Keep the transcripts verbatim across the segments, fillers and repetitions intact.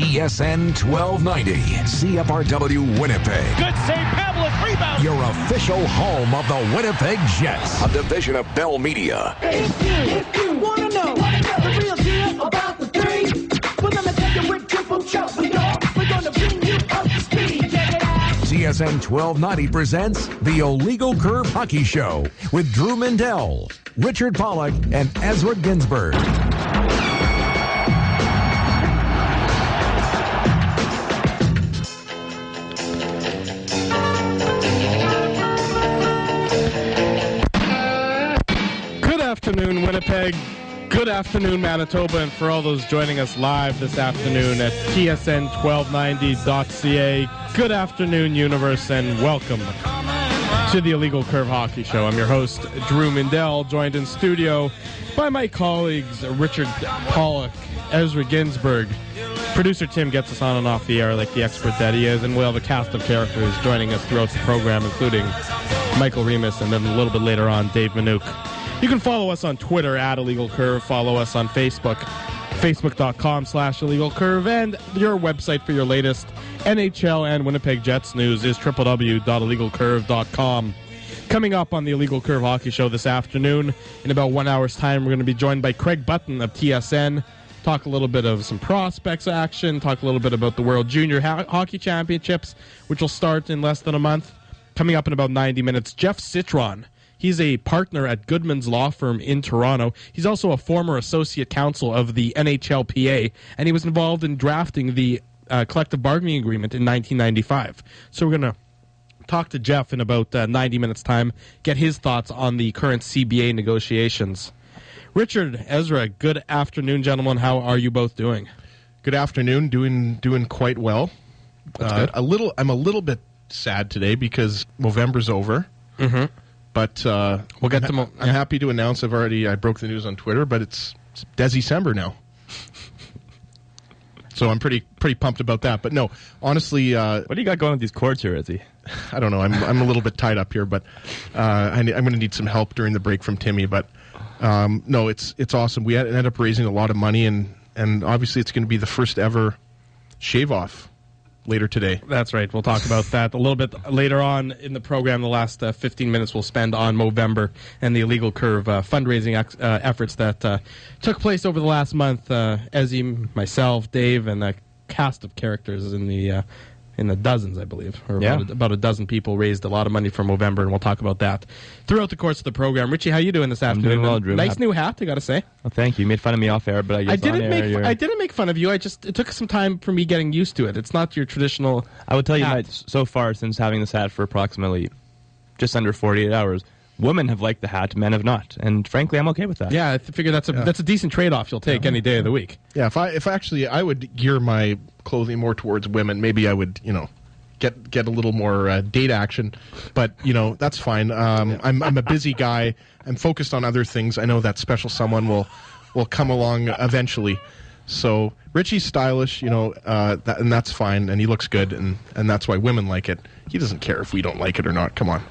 T S N twelve ninety, C F R W Winnipeg. Good save, Pavlik, rebound. Your official home of the Winnipeg Jets. A division of Bell Media. If you, if you wanna know, wanna know the real deal about the three, we're gonna tell you with triple trouble, y'all. We're gonna bring you up to speed. Check it out. T S N twelve ninety presents the Illegal Curve Hockey Show with Drew Mindell, Richard Pollock, and Ezra Ginsburg. Good afternoon, Winnipeg. Good afternoon, Manitoba, and for all those joining us live this afternoon at T S N twelve ninety dot C A. Good afternoon, Universe, and welcome to the Illegal Curve Hockey Show. I'm your host, Drew Mindell, joined in studio by my colleagues Richard Pollock, Ezra Ginsburg. Producer Tim gets us on and off the air like the expert that he is, and we'll have a cast of characters joining us throughout the program, including Michael Remus, and then a little bit later on, Dave Manouk. You can follow us on Twitter at Illegal Curve. Follow us on Facebook, facebook.com slash Illegal Curve. And your website for your latest N H L and Winnipeg Jets news is w w w dot illegal curve dot com. Coming up on the Illegal Curve Hockey Show this afternoon, in about one hour's time, we're going to be joined by Craig Button of T S N. Talk a little bit of some prospects action. Talk a little bit about the World Junior Ho- Hockey Championships, which will start in less than a month. Coming up in about ninety minutes, Jeff Citron. He's a partner at Goodman's Law Firm in Toronto. He's also a former associate counsel of the N H L P A, and he was involved in drafting the uh, collective bargaining agreement in nineteen ninety-five. So we're going to talk to Jeff in about uh, ninety minutes' time, get his thoughts on the current C B A negotiations. Richard, Ezra, good afternoon, gentlemen. How are you both doing? Good afternoon. Doing doing quite well. That's uh, good. A little. I'm a little bit sad today because November's over. Mm-hmm. But uh, We'll get I'm, to mo- I'm yeah. happy to announce I've already I broke the news on Twitter, but it's, it's December now. So I'm pretty pretty pumped about that. But no, honestly, uh, What do you got going with these cords here, Izzy? I don't know. I'm I'm a little bit tied up here, but uh, I, ne- I'm going to need some help during the break from Timmy. But um, no, it's it's awesome. We had, ended up raising a lot of money, and and obviously it's going to be the first ever shave off later today. That's right. We'll talk about that a little bit later on in the program. The last uh, fifteen minutes we'll spend on Movember and the Illegal Curve uh, fundraising ex- uh, efforts that uh, took place over the last month. Uh, Ezzy, myself, Dave, and a cast of characters in the uh, in the dozens, I believe, or Yeah. about, a, about a dozen people raised a lot of money for Movember, and we'll talk about that throughout the course of the program. Richie, how you doing this afternoon? doing well, Drew. Nice Happy- new hat, I got to say. Well, thank you. You made fun of me off air, but I guess I on didn't air, make you're- I didn't make fun of you. I just it took some time for me getting used to it. It's not your traditional. I would tell you hat. that so far, since having this hat for approximately just under forty-eight hours, women have liked the hat, men have not. And frankly, I'm okay with that. Yeah, I figure that's a that's a decent trade off you'll take any day of the week. Yeah, if I if actually I would gear my clothing more towards women, maybe I would, you know, get get a little more uh, date action. But you know, that's fine. Um, I'm I'm a busy guy. I'm focused on other things. I know that special someone will will come along eventually. So Richie's stylish, you know, uh, that, and that's fine, and he looks good, and and that's why women like it. He doesn't care if we don't like it or not. Come on.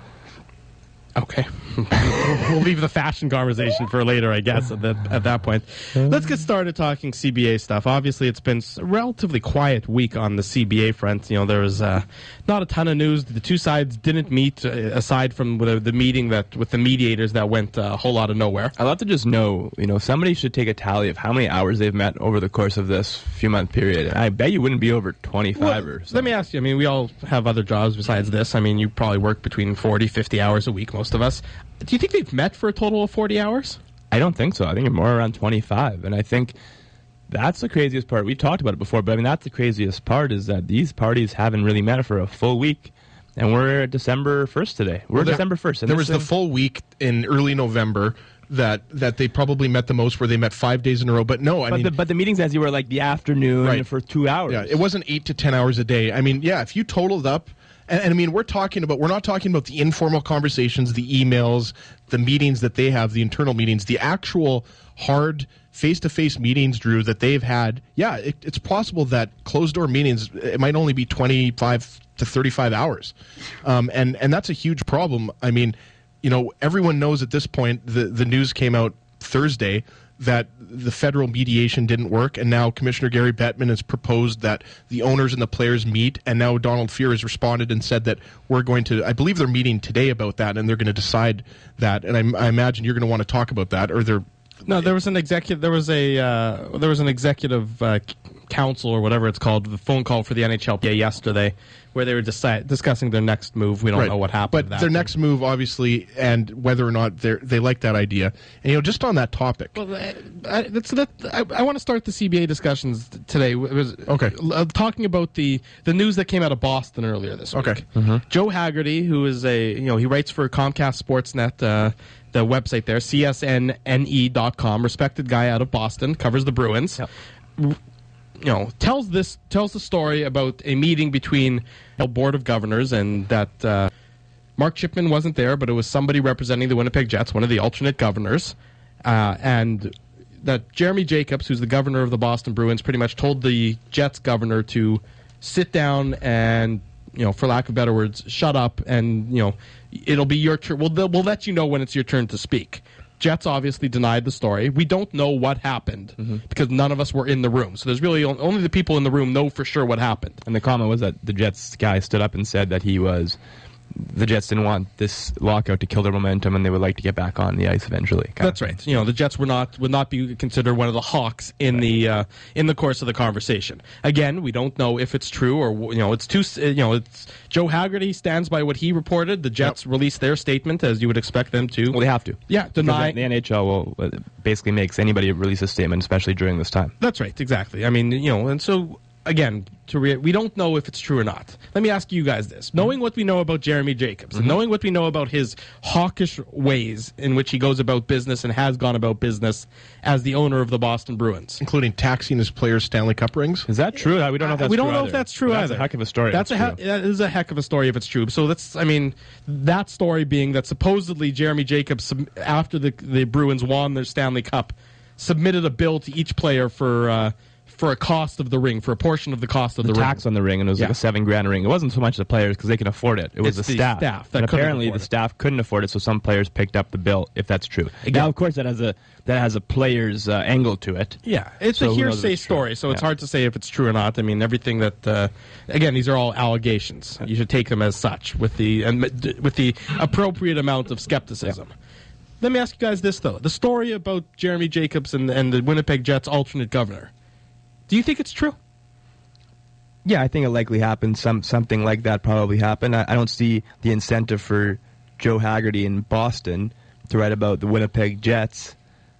Okay. We'll leave the fashion conversation for later, I guess, at that, at that point. Let's get started talking C B A stuff. Obviously, it's been a relatively quiet week on the C B A front. You know, there was uh, not a ton of news. The two sides didn't meet, uh, aside from the, the meeting that with the mediators that went uh, a whole lot of nowhere. I'd love to just know, you know, somebody should take a tally of how many hours they've met over the course of this few-month period. I bet you wouldn't be over twenty-five Well, or so. let me ask you, I mean, we all have other jobs besides this. I mean, you probably work between forty, fifty hours a week, most of us. Do you think they've met for a total of forty hours? I don't think so. I think you're more around twenty-five. And I think that's the craziest part. We've talked about it before, but I mean, that's the craziest part is that these parties haven't really met for a full week. And we're December first today. We're Well, there- December first. and There this was the thing- full week in early November that that they probably met the most, where they met five days in a row. But no, I But mean, the, but the meetings as you were like the afternoon Right. for two hours. yeah, it wasn't eight to ten hours a day. I mean, yeah, if you totaled up, and, and I mean, we're talking about we're not talking about the informal conversations, the emails, the meetings that they have, the internal meetings, the actual hard face-to-face meetings, Drew, that they've had. Yeah, it, it's possible that closed-door meetings, it might only be twenty-five to thirty-five hours, um, and and that's a huge problem. I mean, you know, everyone knows at this point. The the news came out Thursday that the federal mediation didn't work, and now Commissioner Gary Bettman has proposed that the owners and the players meet, and now Donald Fehr has responded and said that we're going to, I believe they're meeting today about that, and they're going to decide that, and I, I imagine you're going to want to talk about that, or they're... No, there was an executive. There was a uh, there was an executive uh, council or whatever it's called. The phone call for the N H L P A yesterday, where they were decide, discussing their next move. We don't Right. know what happened. But to that their thing. next move, obviously, and whether or not they they like that idea. And, you know, just on that topic. Well, uh, I, that's, that, I, I want to start the C B A discussions t- today. It was Okay. uh, talking about the the news that came out of Boston earlier this week. Okay. Joe Haggerty, who is a you know he writes for Comcast Sportsnet, uh, the website there, C S N N E dot com, respected guy out of Boston, covers the Bruins. Yep. You know, tells this tells the story about a meeting between a board of governors and that uh, Mark Chipman wasn't there, but it was somebody representing the Winnipeg Jets, one of the alternate governors, uh, and that Jeremy Jacobs, who's the governor of the Boston Bruins, pretty much told the Jets governor to sit down and, you know, for lack of better words, shut up, and you know, it'll be your turn. We'll we'll let you know when it's your turn to speak. Jets obviously denied the story. We don't know what happened Mm-hmm. because none of us were in the room. So there's really on- only the people in the room know for sure what happened. And the comment was that the Jets guy stood up and said that he was, the Jets didn't want this lockout to kill their momentum, and they would like to get back on the ice eventually. kind That's of. right. You know, the Jets were not would not be considered one of the hawks in the uh, in the course of the conversation. Again, we don't know if it's true or you know it's too. You know, it's Joe Haggerty stands by what he reported. The Jets released their statement as you would expect them to. Well, they have to. Yeah, Because deny. the, the N H L will uh, basically makes anybody release a statement, especially during this time. That's right, exactly. I mean, you know, and so again, to re- we don't know if it's true or not. Let me ask you guys this: knowing what we know about Jeremy Jacobs, and knowing what we know about his hawkish ways in which he goes about business and has gone about business as the owner of the Boston Bruins, Including taxing his players Stanley Cup rings. Is that true? We don't know if that's we don't true know either. if that's true But either. That's a heck of a story. That's a That's he- true. that is a heck of a story if it's true. So that's, I mean, that story being that supposedly Jeremy Jacobs, sub- after the the Bruins won their Stanley Cup, submitted a bill to each player for uh, for a cost of the ring, for a portion of the cost of the the, tax ring. on the ring, and it was Yeah. like a seven grand ring. It wasn't so much the players because they can afford it. It was It's the the staff. staff that and couldn't apparently afford the it. staff couldn't afford it, so some players picked up the bill. If that's true. Now, of course, that has a that has a player's uh, angle to it. Yeah, it's So a who knows if hearsay it's true. story, so it's Yeah. hard to say if it's true or not. I mean, everything that uh, again, these are all allegations. You should take them as such with the and with the appropriate amount of skepticism. Let me ask you guys this though: the story about Jeremy Jacobs and and the Winnipeg Jets alternate governor. Do you think it's true? Yeah, I think it likely happened. Some something like that probably happened. I, I don't see the incentive for Joe Haggerty in Boston to write about the Winnipeg Jets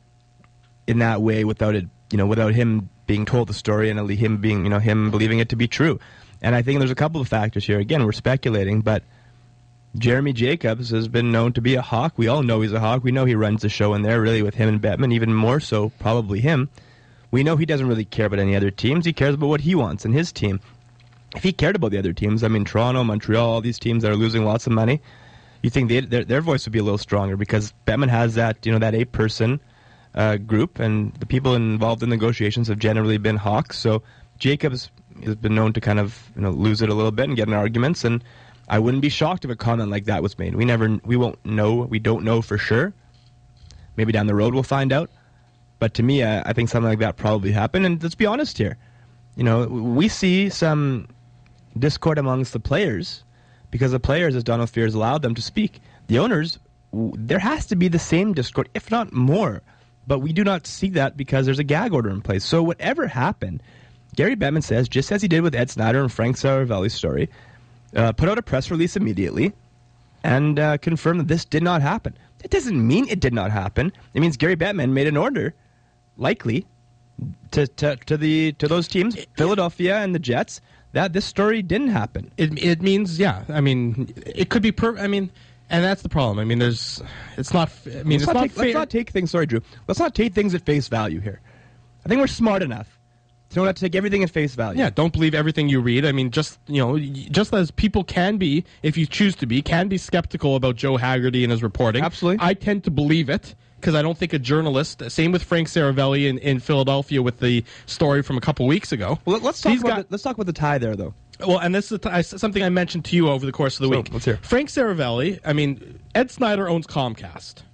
in that way without it, you know, without him being told the story and him being, you know, him believing it to be true. And I think there's a couple of factors here. Again, we're speculating, but Jeremy Jacobs has been known to be a hawk. We all know he's a hawk. We know he runs the show in there, really, with him and Bettman, even more so, probably him. We know he doesn't really care about any other teams. He cares about what he wants and his team. If he cared about the other teams, I mean, Toronto, Montreal, all these teams that are losing lots of money, you think they, their, their voice would be a little stronger because Bettman has that, you know, that eight-person uh, group, and the people involved in negotiations have generally been hawks. So Jacobs has been known to kind of, you know, lose it a little bit and get in arguments, and I wouldn't be shocked if a comment like that was made. We never, we won't know, we don't know for sure. Maybe down the road we'll find out. But to me, I, I think something like that probably happened. And let's be honest here. You know, we see some discord amongst the players because the players, as Donald Fehr has allowed them to speak. The owners, w- there has to be the same discord, if not more. But we do not see that because there's a gag order in place. So whatever happened, Gary Bettman says, just as he did with Ed Snyder and Frank Saravelli's story, uh, put out a press release immediately and uh, confirmed that this did not happen. That doesn't mean it did not happen. It means Gary Bettman made an order, likely, to to, to the to those teams, Philadelphia and the Jets, that this story didn't happen. It it means yeah. I mean, it could be per. I mean, and that's the problem. I mean, there's. It's not. I mean, Let's it's not, not take, fair. let's not take things. Sorry, Drew. Let's not take things at face value here. I think we're smart enough to know not to take everything at face value. Yeah, don't believe everything you read. I mean, just you know, y- just as people can be, if you choose to be, can be skeptical about Joe Haggerty and his reporting. Absolutely. I tend to believe it because I don't think a journalist. Same with Frank Saravelli in, in Philadelphia with the story from a couple weeks ago. Well, let's talk He's about got- the, let's talk about the tie there, though. Well, and this is a t- I- something I mentioned to you over the course of the So, week. let's hear. Frank Saravelli. I mean, Ed Snyder owns Comcast.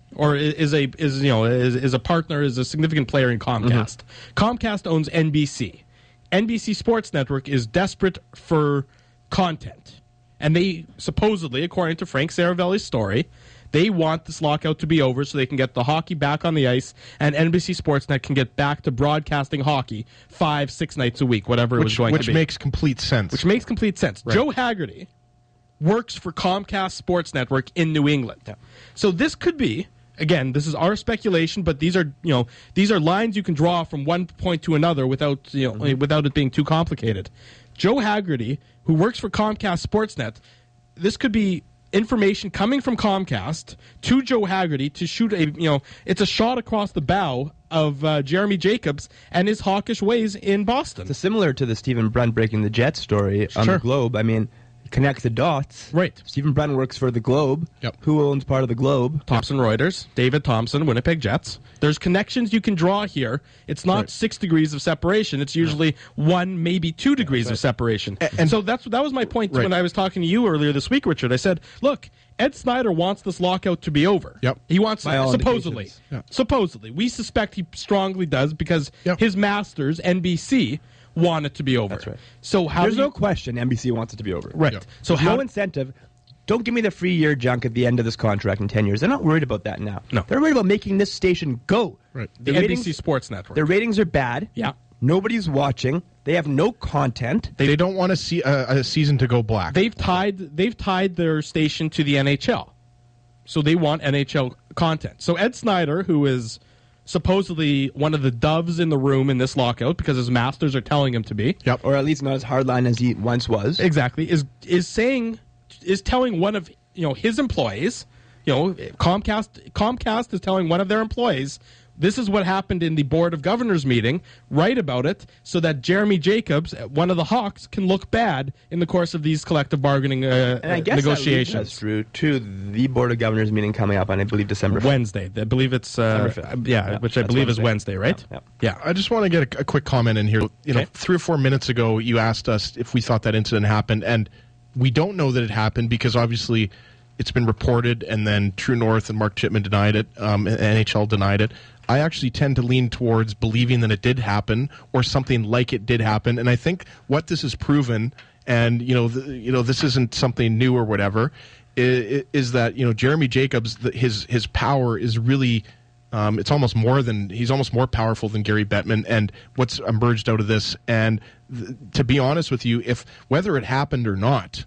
or is a is you know is, is a partner, is a significant player in Comcast. Mm-hmm. Comcast owns N B C. N B C Sports Network is desperate for content, and they supposedly, according to Frank Saravelli's story, they want this lockout to be over so they can get the hockey back on the ice, and N B C Sportsnet can get back to broadcasting hockey five, six nights a week, whatever which, it was going which to be. Which makes complete sense. Which makes complete sense. Right. Joe Haggerty works for Comcast Sports Network in New England. Yeah. So this could be, again, this is our speculation, but these are, you know, these are lines you can draw from one point to another without, you know, mm-hmm. without it being too complicated. Joe Haggerty, who works for Comcast Sportsnet, this could be information coming from Comcast to Joe Haggerty to shoot a, you know, it's a shot across the bow of uh, Jeremy Jacobs and his hawkish ways in Boston. It's similar to the Stephen Brunt breaking the Jets story on sure. the Globe. I mean, connect the dots. Right. Stephen Brunt works for the Globe. Yep. Who owns part of the Globe? Thomson Reuters, David Thompson, Winnipeg Jets. There's connections you can draw here. It's not right. six degrees of separation. It's usually no. one, maybe two degrees right. of separation. And, and so that's that was my point right. when I was talking to you earlier this week, Richard. I said, look, Ed Snyder wants this lockout to be over. Yep. He wants By all supposedly. Yeah. Supposedly. We suspect he strongly does because yep. his masters, N B C, want it to be over. That's right. So how There's do you, no question N B C wants it to be over. Right. Yep. So There's how no incentive. Don't give me the free year junk at the end of this contract in ten years. They're not worried about that now. No. They're worried about making this station go. Right. the Their N B C ratings- Sports Network. Their ratings are bad. Yeah. Nobody's watching. They have no content. They, they don't want to see a, a season to go black. They've tied they've tied their station to the N H L. So they want N H L content. So Ed Snyder, who is supposedly one of the doves in the room in this lockout because his masters are telling him to be. Yep. Or at least not as hardline as he once was. Exactly. Is is saying is telling one of, you know, his employees, you know, Comcast Comcast is telling one of their employees, this is what happened in the Board of Governors meeting. Write about it so that Jeremy Jacobs, one of the Hawks, can look bad in the course of these collective bargaining uh, and I guess negotiations. That leads us through to the Board of Governors meeting coming up on, I believe, December fifth. Wednesday. I believe it's uh, yeah, yeah, which I believe Wednesday. is Wednesday, right? Yeah. yeah. I just want to get a, a quick comment in here. You know, okay. three or four minutes ago, you asked us if we thought that incident happened, and we don't know that it happened because obviously it's been reported, and then True North and Mark Chipman denied it, um, and N H L denied it. I actually tend to lean towards believing that it did happen, or something like it did happen. And I think what this has proven, and you know, the, you know, this isn't something new or whatever, is, is that you know Jeremy Jacobs, the, his his power is really, um, it's almost more than he's almost more powerful than Gary Bettman, and what's emerged out of this. And th- to be honest with you, if whether it happened or not,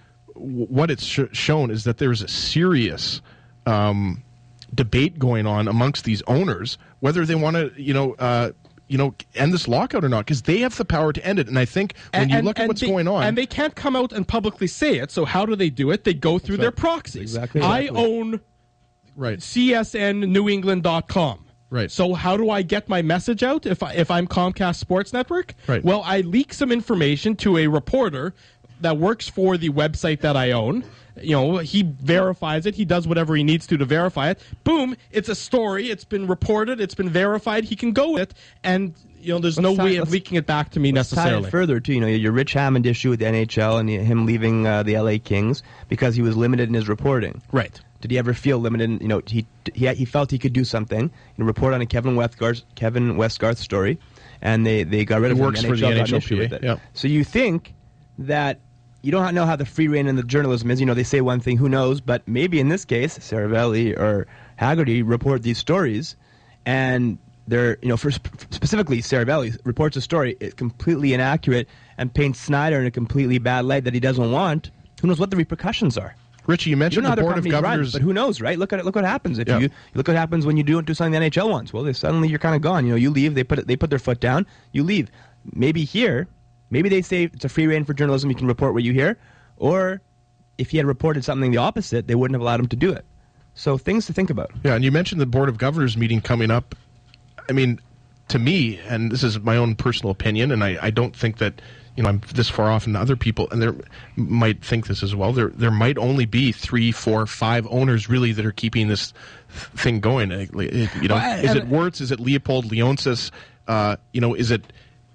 w- what it's sh- shown is that there's a serious. Um, debate going on amongst these owners whether they want to you know uh you know end this lockout or not, because they have the power to end it. And I think when and, you and, look at what's they, going on, and they can't come out and publicly say it, so how do they do it? They go through their right. proxies. Exactly. I Exactly. own right C S N New England dot com. Right. So how do I get my message out if I, if I'm Comcast Sports Network? Right. Well, I leak some information to a reporter that works for the website that I own. You know, he verifies it. He does whatever he needs to to verify it. Boom, it's a story. It's been reported. It's been verified. He can go with it. And, you know, there's Let's no tie- way of let's- leaking it back to me Let's tie necessarily. it further to, you know, your Rich Hammond issue with the N H L and him leaving uh, the L A Kings because he was limited in his reporting. Right. Did he ever feel limited? In, you know, he he he felt he could do something. You know, report on a Kevin Westgarth Kevin Westgarth story, and they, they got rid of He him. works the for the got an N H L issue P A, with it. yeah. So you think that you don't know how the free reign in the journalism is. You know, they say one thing, who knows? But maybe in this case, Saravelli or Haggerty report these stories, and they're, you know, for sp- specifically Saravelli reports a story, it's completely inaccurate and paints Snyder in a completely bad light that he doesn't want. Who knows what the repercussions are? Richie, you You don't mentioned know how the their Board of companies run, Governors. but who knows, right? Look at it. Look what happens if Yeah. you look what happens when you do do something the N H L wants. Well, they, suddenly you're kind of gone. You know, you leave. They put it, they put their foot down. You leave. Maybe here, maybe they say it's a free reign for journalism. You can report what you hear, or if he had reported something the opposite, they wouldn't have allowed him to do it. So things to think about. Yeah, and you mentioned the Board of Governors meeting coming up. I mean, to me, and this is my own personal opinion, and I, I don't think that you know I'm this far off, and other people and there might think this as well. There there might only be three, four, five owners really that are keeping this thing going. You know, Well, I- is and- it Wirtz? Is it Leopold Leonsis? Uh, you know, is it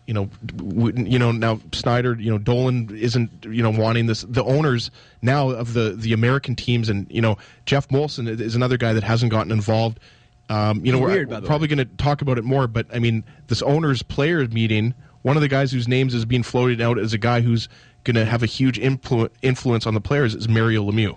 You know, w- you know now Snyder. You know, Dolan isn't you know wanting this. The owners now of the the American teams, and you know Jeff Molson is another guy that hasn't gotten involved. Um, you know, we're, Weird, by we're the probably going to talk about it more, but I mean, this owners players meeting. One of the guys whose names is being floated out as a guy who's going to have a huge influ- influence on the players is Mario Lemieux,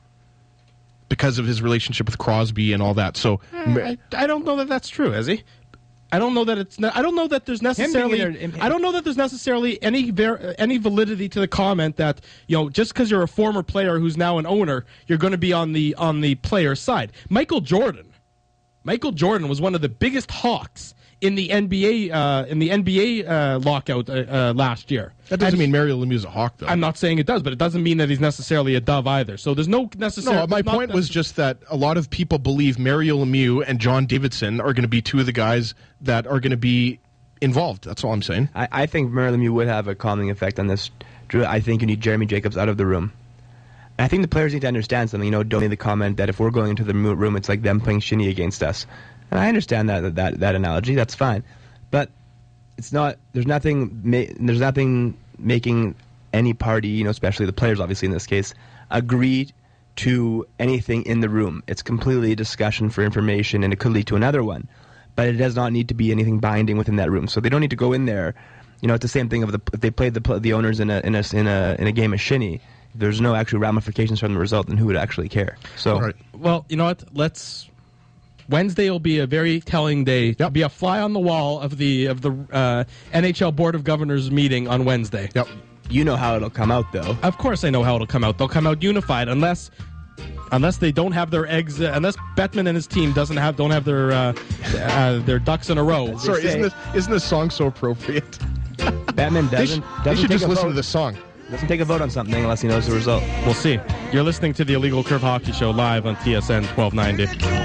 because of his relationship with Crosby and all that. So, I, I don't know that that's true, is he? I don't know that it's. Ne- I don't know that there's necessarily. there- him- I don't know that there's necessarily any ver- any validity to the comment that you know just because you're a former player who's now an owner, you're going to be on the on the player side. Michael Jordan, Michael Jordan was one of the biggest hawks in the N B A uh, in the N B A uh, lockout uh, uh, last year. that doesn't And mean Mario Lemieux's a hawk, though. I'm not saying it does, but it doesn't mean that he's necessarily a dove either. So there's no necessary. No, my not point was necess- just that a lot of people believe Mario Lemieux and John Davidson are going to be two of the guys that are going to be involved. That's all I'm saying. I, I think Mario Lemieux would have a calming effect on this. Drew, I think you need Jeremy Jacobs out of the room. I think the players need to understand something. You know, don't make the comment that if we're going into the mo- room, it's like them playing shinny against us. And I understand that that that analogy. That's fine, but it's not. There's nothing. Ma- there's nothing making any party, you know, especially the players, obviously in this case, agree to anything in the room. It's completely a discussion for information, and it could lead to another one. But it does not need to be anything binding within that room. So they don't need to go in there. You know, it's the same thing of the if they played the the owners in a in a in a in a game of shinny. There's no actual ramifications from the result, then who would actually care? So, All right. Well, you know what? Let's. Wednesday will be a very telling day. It'll be a fly on the wall of the of the uh, N H L Board of Governors meeting on Wednesday. Yep. you know how it'll come out, though. Of course, I know how it'll come out. They'll come out unified, unless unless they don't have their eggs. Uh, unless Bettman and his team doesn't have don't have their uh, uh, their ducks in a row. Sorry, say- isn't this isn't this song so appropriate? Batman They, doesn't, sh- doesn't they should take just a listen vote, to the song. doesn't take a vote on something unless he knows the result. We'll see. You're listening to the Illegal Curve Hockey Show live on T S N twelve ninety.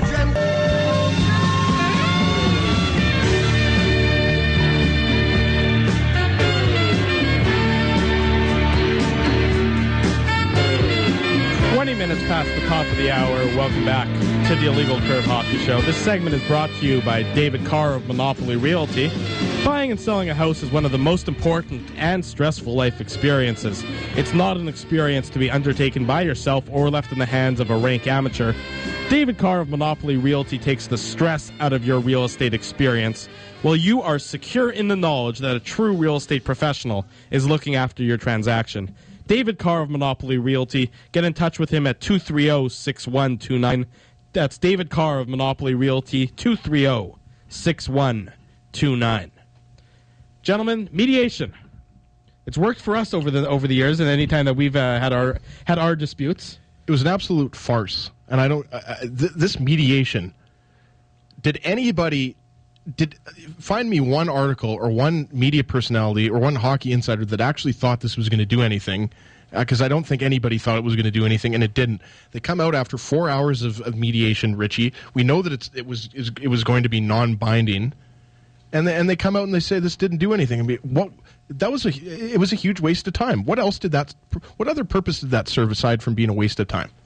twenty minutes past the top of the hour. Welcome back to the Illegal Curve Hockey Show. This segment is brought to you by David Carr of Monopoly Realty. Buying and selling a house is one of the most important and stressful life experiences. It's not an experience to be undertaken by yourself or left in the hands of a rank amateur. David Carr of Monopoly Realty takes the stress out of your real estate experience, while you are secure in the knowledge that a true real estate professional is looking after your transaction. David Carr of Monopoly Realty. Get in touch with him at two three zero, six one two nine. That's David Carr of Monopoly Realty, two three zero, six one two nine. Gentlemen, mediation. It's worked for us over the over the years, and any time that we've uh, had our had our disputes. It was an absolute farce, and I don't. Uh, th- this mediation. Did anybody did find me one article or one media personality or one hockey insider that actually thought this was going to do anything? Because uh, I don't think anybody thought it was going to do anything, and it didn't. They come out after four hours of, of mediation, Richie. We know that it's it was it was going to be non-binding, and they, and they come out and they say this didn't do anything. I mean, what? That was a it was a huge waste of time. What else did that? What other purpose did that serve aside from being a waste of time?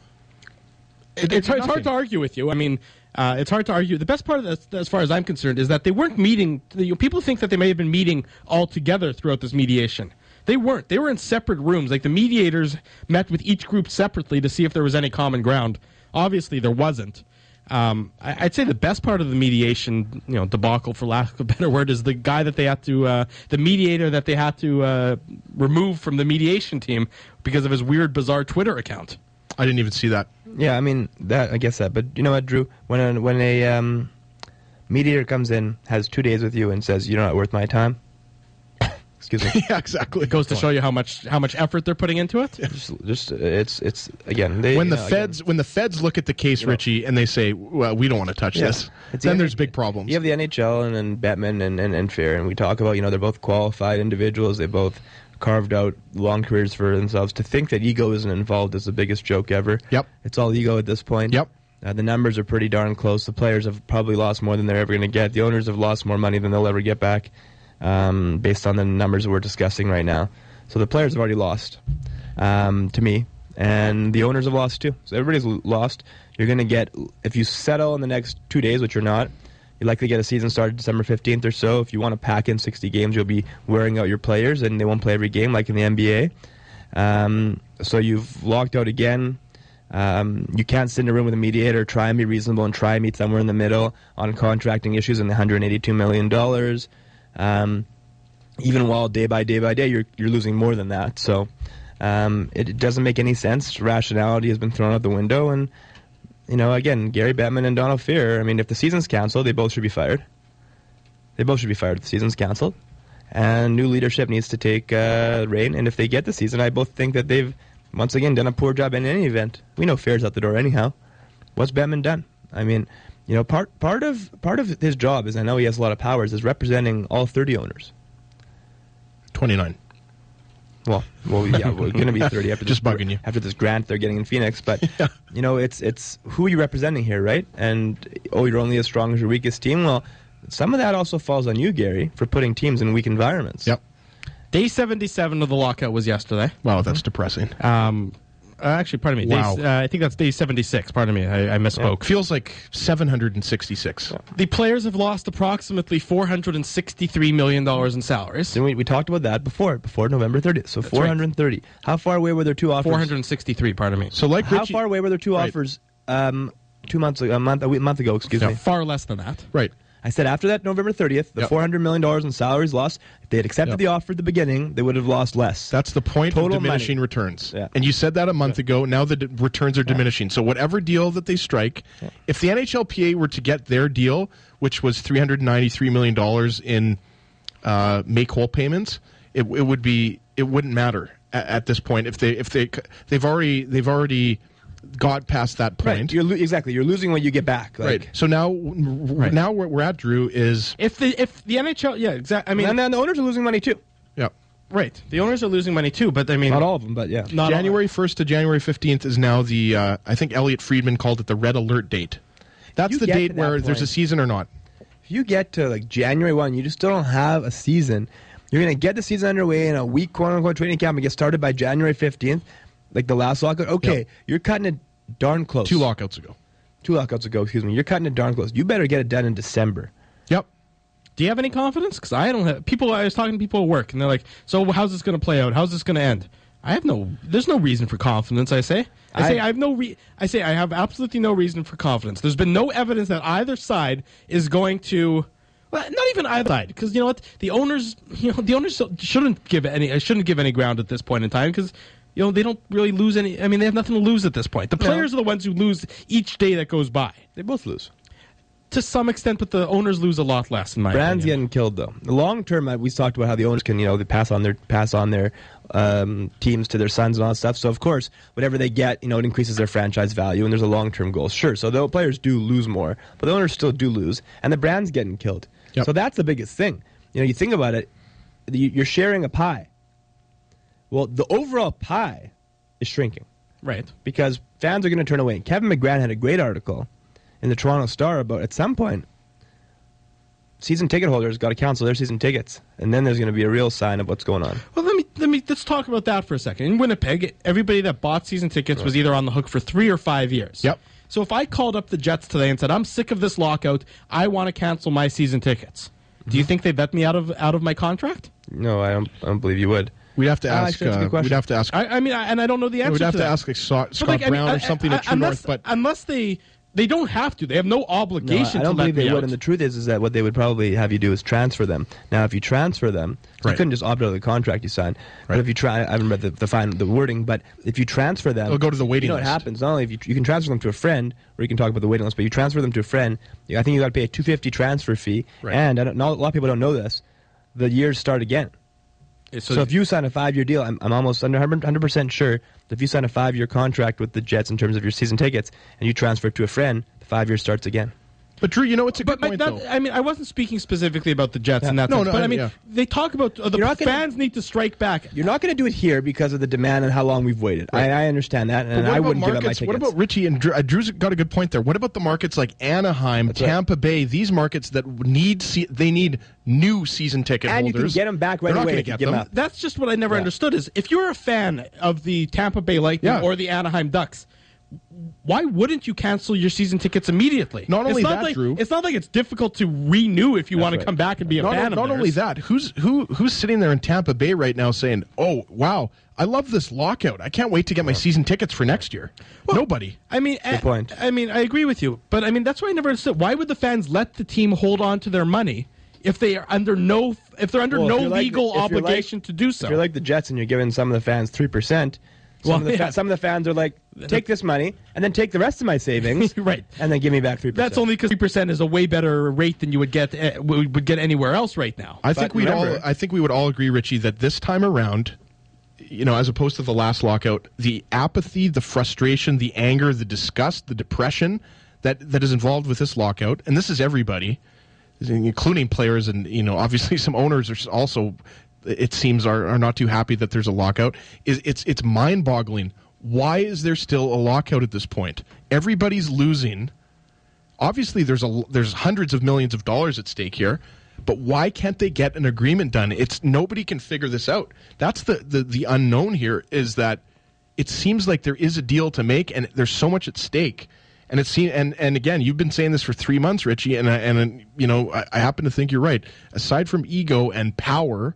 It, it's, hard, it's hard to argue with you. I mean, uh, it's hard to argue. The best part of this, as far as I'm concerned, is that they weren't meeting. You know, people think that they may have been meeting all together throughout this mediation. They weren't. They were in separate rooms. Like the mediators met with each group separately to see if there was any common ground. Obviously, there wasn't. Um, I, I'd say the best part of the mediation, you know, debacle, for lack of a better word, is the guy that they had to, uh, the mediator that they had to uh, remove from the mediation team because of his weird, bizarre Twitter account. I didn't even see that. Yeah, I mean that. I guess that. But you know what, Drew? When a, when a um, mediator comes in, has two days with you, and says you're not worth my time. Excuse me. Yeah, exactly. It goes to show you how much how much effort they're putting into it. just, just it's it's again. They, when you the know, feds again, when the feds look at the case, You know. Richie, and they say, "Well, we don't want to touch Yeah. this," It's then the there's N- big problems. You have the N H L and then Bettman and, and, and Fair, and we talk about, you know, they're both qualified individuals. They both carved out long careers for themselves. To think that ego isn't involved is the biggest joke ever. Yep. It's all ego at this point. Yep. Uh, the numbers are pretty darn close. The players have probably lost more than they're ever going to get. The owners have lost more money than they'll ever get back, um, based on the numbers we're discussing right now. So the players have already lost, um, to me, and the owners have lost too. So everybody's l- lost. You're going to get, if you settle in the next two days, which you're not, You likely get a season started December fifteenth or so. If you want to pack in sixty games, you'll be wearing out your players, and they won't play every game like in the N B A. Um, so you've locked out again. Um, you can't sit in a room with a mediator, try and be reasonable, and try and meet somewhere in the middle on contracting issues and the one hundred eighty-two million dollars. Um, even while day by day by day, you're you're losing more than that. So um, it, it doesn't make any sense. Rationality has been thrown out the window, and you know, again, Gary Bettman and Donald Fehr, I mean, if the season's canceled, they both should be fired. They both should be fired if the season's canceled. And new leadership needs to take uh, reign. And if they get the season, I both think that they've, once again, done a poor job in any event. We know Fehr's out the door anyhow. What's Bettman done? I mean, you know, part part of part of his job is, I know he has a lot of powers, is representing all thirty owners. twenty-nine. Well, well, yeah, we're going to be thirty after Just this, bugging you. after this grant they're getting in Phoenix. But Yeah. you know, it's it's who are you representing here, right? And oh, you're only as strong as your weakest team. Well, some of that also falls on you, Gary, for putting teams in weak environments. Yep. Day seventy-seven of the lockout was yesterday. Wow, that's depressing. Um, uh, actually, pardon me. Wow. Day, uh, I think that's day seventy-six. Pardon me. I, I misspoke. Feels like seven hundred sixty-six. The players have lost approximately four hundred sixty-three million dollars in salaries. So we, we talked about that before, before November thirtieth. So right. four hundred thirty. How far away were their two offers? four hundred sixty-three, pardon me. So like How Richie, far away were their two Right. offers um, two months ago, a month, a week- month ago, excuse Yeah, me? far less than that. Right. I said after that November thirtieth, the Yep. four hundred million dollars in salaries lost, if they had accepted Yep. the offer at the beginning, they would have lost less. That's the point Total of diminishing money. returns. Yeah. And you said that a month ago. Now the d- returns are diminishing. So whatever deal that they strike, if the N H L P A were to get their deal, which was three hundred ninety-three million dollars in uh, make-whole payments, it, it would be it wouldn't matter at, at this point. If they if they they've already they've already got past that point. Right. You're lo- exactly. You're losing what you get back. Like, Right. So now right. now where we're at, Drew, is If the if the N H L, yeah, exactly. I mean, and then the owners are losing money too. yeah. right. The owners are losing money too, but I mean, Not all of them, but yeah. not all- January first to January fifteenth is now the, uh, I think Elliot Friedman called it the red alert date. That's You the get date to that where there's a point. season or not. If you get to like January first, you just still don't have a season. You're going to get the season underway in a week, quote unquote, training camp and get started by January fifteenth, like the last lockout. Okay, Yep. you're cutting it darn close. Two lockouts ago. Two lockouts ago, excuse me. You're cutting it darn close. You better get it done in December. Yep. Do you have any confidence? Because I don't have people. I was talking to people at work, and they're like, "So how's this going to play out? How's this going to end?" I have no. There's no reason for confidence. I say. I, I- say I have no. Re- I say I have absolutely no reason for confidence. There's been no evidence that either side is going to. Well, not even either side, because you know what? The owners, you know, the owners shouldn't give any. Shouldn't give any ground at this point in time, because you know they don't really lose any. I mean, they have nothing to lose at this point. The players are the ones who lose each day that goes by. They both lose. To some extent, but the owners lose a lot less. In my Brands opinion. getting killed though. The long term, uh, we talked about how the owners can, you know, they pass on their pass on their um, teams to their sons and all that stuff. So of course, whatever they get, you know, it increases their franchise value, and there's a long term goal. Sure. So the players do lose more, but the owners still do lose, and the brand's getting killed. Yep. So that's the biggest thing. You know, you think about it, you- you're sharing a pie. Well, the overall pie is shrinking Right. because fans are going to turn away. Kevin McGrath had a great article in the Toronto Star about at some point season ticket holders got to cancel their season tickets, and then there's going to be a real sign of what's going on. Well, let me let me let's talk about that for a second. In Winnipeg, everybody that bought season tickets was either on the hook for three or five years. Yep. So if I called up the Jets today and said, "I'm sick of this lockout. I want to cancel my season tickets," do you think they'd let me out of out of my contract? No, I don't, I don't believe you would. We'd have to Ah, ask. actually, that's a good uh, question. we'd have to ask. I, I mean, I, and I don't know the answer. we'd have to to that. ask like, Scott, But, Scott like, I mean, Brown I- or something I- at True unless, North. But unless they they don't have to, they have no No, obligation. I don't to let believe they me would, out. and the truth is, is that what they would probably have you do is transfer them. Now, if you transfer them, you Right. couldn't just opt out of the contract you signed. But Right. if you try, I haven't read the, the fine the wording, but if you transfer them, They'll go to the waiting you know list. what happens? Not only if you, you can transfer them to a friend, or you can talk about the waiting list, but you transfer them to a friend. you- I think you got to pay a two hundred fifty dollars transfer fee, Right. and I don't, not, a lot of people don't know this. The years start again. So, if you sign a five-year deal, I'm, I'm almost under one hundred percent sure that if you sign a five-year contract with the Jets in terms of your season tickets, and you transfer it to a friend, the five years starts again. but Drew, you know it's a But good my, point that, though. I mean, I wasn't speaking specifically about the Jets Yeah. in that No, sense. no, but I- I mean, yeah. they talk about uh, the You're not gonna- fans need to strike back. You're not going to do it here because of the demand and how long we've waited. I, I understand that, But and what I about wouldn't give up my markets? tickets. What about Richie and Drew, uh, Drew's got a good point there. What about the markets like Anaheim, That's right. Tampa Bay? These markets that need se- they need new season ticket And you holders. can get them back right They're not away gonna if you get give them them. up. That's just what I never Yeah. understood is if you're a fan of the Tampa Bay Lightning Yeah. or the Anaheim Ducks, why wouldn't you cancel your season tickets immediately? Not only it's not that, like, Drew. It's not like it's difficult to renew if you That's want right. to come back and be a Not, fan not of only theirs. that, who's who who's sitting there in Tampa Bay right now saying, "Oh, wow, I love this lockout. I can't wait to get my season tickets for next year." Nobody. I mean, Good I, point. I mean, I agree with you, but I mean that's why I never understood. Why would the fans let the team hold on to their money if they are under no if they're under Well, if no you're like legal the- if you're like- obligation to do so? If you're like the Jets and you're giving some of the fans three percent, some, Well, of the fa- yeah. some of the fans are like, take this money and then take the rest of my savings, Right. and then give me back three percent. That's only because three percent is a way better rate than you would get uh, would get anywhere else right now. I think But we'd all. remember- I think we would all agree, Richie, that this time around, you know, as opposed to the last lockout, the apathy, the frustration, the anger, the disgust, the depression that that is involved with this lockout, and this is everybody, including players, and you know, obviously some owners are also, it seems, are, are not too happy that there's a lockout. Is it's it's mind-boggling. Why is there still a lockout at this point? Everybody's losing. Obviously, there's a there's hundreds of millions of dollars at stake here, but why can't they get an agreement done? It's nobody can figure this out. That's the the, the unknown here, is that it seems like there is a deal to make, and there's so much at stake. And it's seen, and, and again, you've been saying this for three months, Richie, and I, and you know I, I happen to think you're right. Aside from ego and power,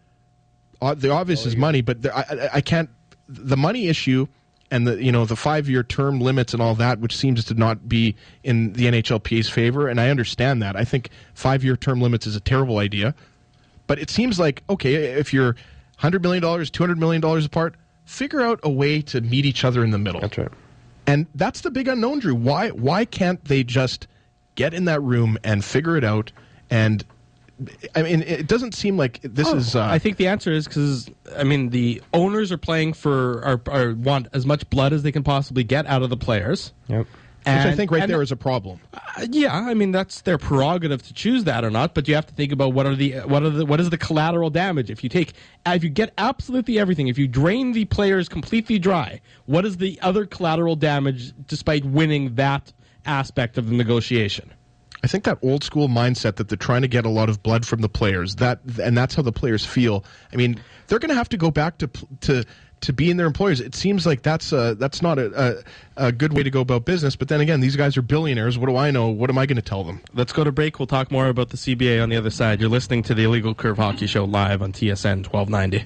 uh, the obvious is money, but the, I, I, I can't. The money issue and the you know the five year term limits and all that, which seems to not be in the N H L P A's favor, and I understand that. I think five year term limits is a terrible idea, but it seems like okay, if you're one hundred million dollars, two hundred million dollars apart, figure out a way to meet each other in the middle. That's right. And that's the big unknown, Drew. Why why can't they just get in that room and figure it out? And I mean, it doesn't seem like this Oh, is. Uh, I think the answer is because I mean the owners are playing for are, are want as much blood as they can possibly get out of the players. Yep. which I And- think right and- there is a problem. Uh, yeah, I mean that's their prerogative to choose that or not. But you have to think about what are the what are the what is the collateral damage if you take if you get absolutely everything, if you drain the players completely dry. What is the other collateral damage despite winning that aspect of the negotiation? I think that old school mindset that they're trying to get a lot of blood from the players, that and that's how the players feel. I mean, they're going to have to go back to to to being their employers. It seems like that's uh, that's not a, a a good way to go about business. But then again, these guys are billionaires. What do I know? What am I going to tell them? Let's go to break. We'll talk more about the C B A on the other side. You're listening to the Illegal Curve Hockey Show live on T S N twelve ninety.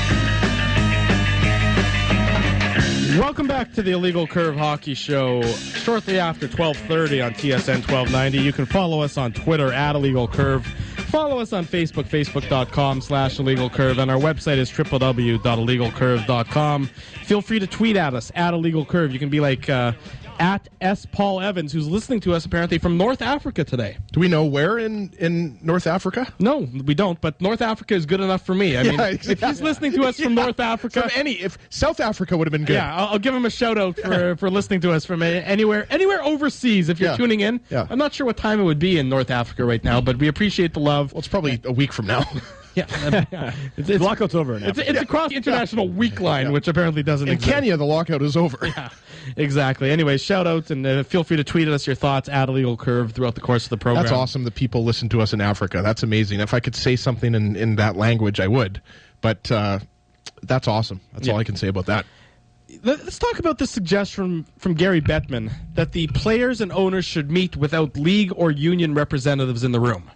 Welcome back to the Illegal Curve Hockey Show. Shortly after twelve thirty on T S N twelve ninety, you can follow us on Twitter at Illegal Curve. Follow us on Facebook, facebook.com slash Illegal Curve, and our website is w w w dot illegal curve dot com. Feel free to tweet at us at Illegal Curve. You can be like uh, at S. Paul Evans, who's listening to us apparently from North Africa today. Do we know where in, in North Africa? No, we don't, but North Africa is good enough for me. I mean, Yeah, if exactly. he's listening to us from Yeah. North Africa... From any, if South Africa would have been good. Yeah, I'll, I'll give him a shout out for, for listening to us from a- anywhere anywhere overseas. If you're Yeah. tuning in, Yeah. I'm not sure what time it would be in North Africa right now, but we appreciate the love. Well, it's probably a week from now. Yeah, um, yeah. It's, it's, Lockout's over now. it's, it's across the international week line, which apparently doesn't In exist. Kenya, the lockout is over. Yeah, exactly. Anyway, shout out and uh, feel free to tweet at us your thoughts at Illegal Curve throughout the course of the program. That's awesome that people listen to us in Africa. That's amazing. If I could say something in, in that language, I would. But uh, that's awesome. That's Yeah. all I can say about that. Let- Let's talk about the suggestion from, from Gary Bettman that the players and owners should meet without league or union representatives in the room.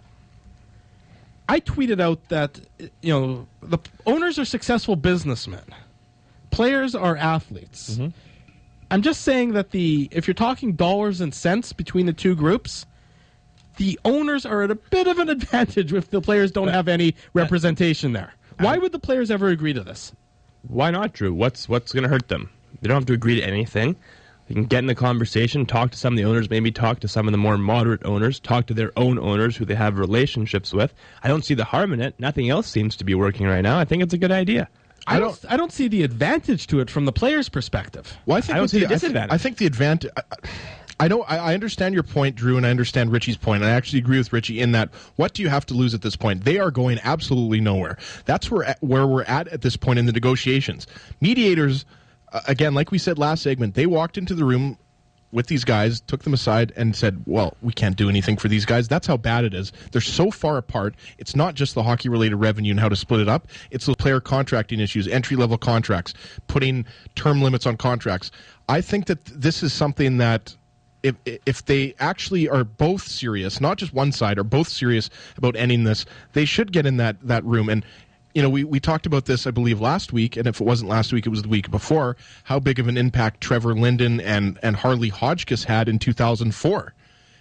I tweeted out that, you know, the owners are successful businessmen. Players are athletes. I'm just saying that the if you're talking dollars and cents between the two groups, the owners are at a bit of an advantage if the players don't have any representation there. Why would the players ever agree to this? Why not, Drew? What's what's going to hurt them? They don't have to agree to anything. They can get in the conversation, talk to some of the owners, maybe talk to some of the more moderate owners, talk to their own owners who they have relationships with. I don't see the harm in it. Nothing else seems to be working right now. I think it's a good idea. I don't. I don't see the advantage to it from the player's perspective. Well, I think I don't with see the I think- disadvantage. I think the advantage. I, I don't. I, I understand your point, Drew, and I understand Richie's point. And I actually agree with Richie in that. What do you have to lose at this point? They are going absolutely nowhere. That's where where we're at at this point in the negotiations. Mediators, uh, again, like we said last segment, they walked into the room with these guys, took them aside, and said, well, we can't do anything for these guys. That's how bad it is. They're so far apart. It's not just the hockey-related revenue and how to split it up. It's the player contracting issues, entry-level contracts, putting term limits on contracts. I think that this is something that if if they actually are both serious, not just one side, are both serious about ending this, they should get in that, that room. And you know, we, we talked about this, I believe, last week, and if it wasn't last week, it was the week before, how big of an impact Trevor Linden and, and Harley Hodgkiss had in two thousand four,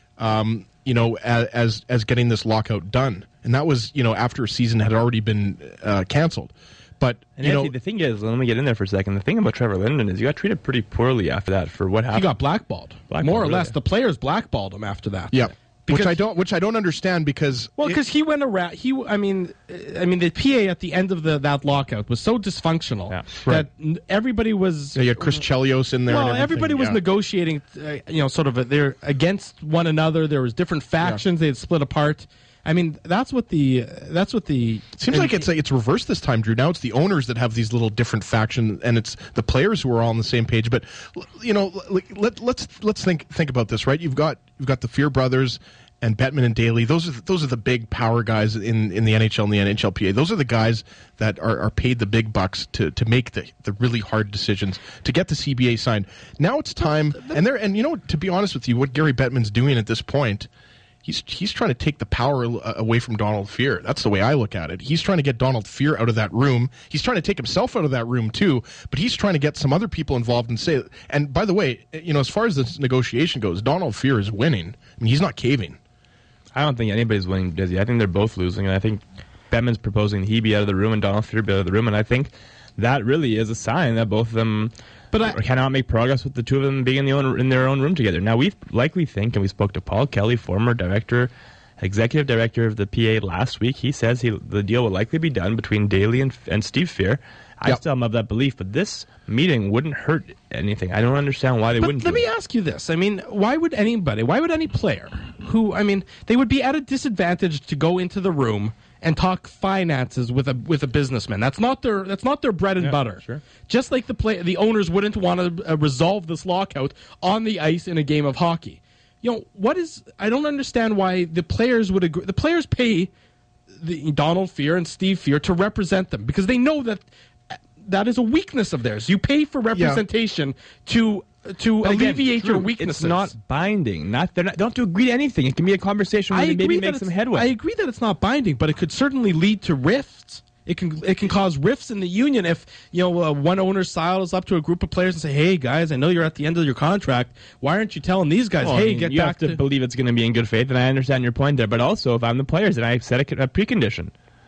um, you know, as, as as getting this lockout done. And that was, you know, after a season had already been uh, canceled. But, and you Anthony, know, the thing is, let me get in there for a second. The thing about Trevor Linden is you got treated pretty poorly after that for what happened. He got blackballed. Blackballed, More or really. less, the players blackballed him after that. yeah. Because- which I don't, which I don't understand because Well, it- because he went around. He, I mean, I mean, the P A at the end of the that lockout was so dysfunctional Yeah. that n everybody was. you had Chris Chelios in there. Well, and everything, everybody was yeah. negotiating, uh, you know, sort of. A, they're against one another. There was different factions. They had split apart. I mean, that's what the. That's what the. Seems like it's it's reversed this time, Drew. Now it's the owners that have these little different factions, and it's the players who are all on the same page. But you know, let, let's let's think think about this, right? You've got you've got the Fear brothers and Bettman and Daly. Those are those are the big power guys in, in the N H L and the N H L P A. Those are the guys that are, are paid the big bucks to, to make the, the really hard decisions to get the C B A signed. Now it's time, and they're and you know, to be honest with you, what Gary Bettman's doing at this point. He's he's trying to take the power away from Donald Fear. That's the way I look at it. He's trying to get Donald Fear out of that room. He's trying to take himself out of that room too, but he's trying to get some other people involved and say. And by the way, you know, as far as this negotiation goes, Donald Fear is winning. I mean, he's not caving. I don't think anybody's winning, Dizzy. I think they're both losing, and I think Bettman's proposing he be out of the room and Donald Fear be out of the room, and I think that really is a sign that both of them But I- cannot make progress with the two of them being in, the own, in their own room together. Now, we likely think, and we spoke to Paul Kelly, former director, executive director of the P A last week. He says he, the deal will likely be done between Daly and, and Steve Fear. I Yep. still have that belief, but this meeting wouldn't hurt anything. I don't understand why they But wouldn't. let do me it. ask you this. I mean, why would anybody, why would any player who, I mean, they would be at a disadvantage to go into the room and talk finances with a with a businessman. That's not their that's not their bread and Yeah, butter. sure. Just like the play, the owners wouldn't want to uh, resolve this lockout on the ice in a game of hockey. You know, what is I don't understand why the players would agree. The players pay the Donald Fear and Steve Fear to represent them because they know that that is a weakness of theirs. You pay for representation to to But again, alleviate your Drew, weaknesses. It's not binding. Not they're not. Don't have to agree to anything. It can be a conversation where I they agree maybe that make it's- some headway. I agree that it's not binding, but it could certainly lead to rifts. It can it can cause rifts in the union if you know uh, one owner sidles up to a group of players and say, "Hey guys, I know you're at the end of your contract. Why aren't you telling these guys, Well, I hey, mean, get you back have to, to?" believe it's going to be in good faith, and I understand your point there. But also, if I'm the players, and I set a, a precondition,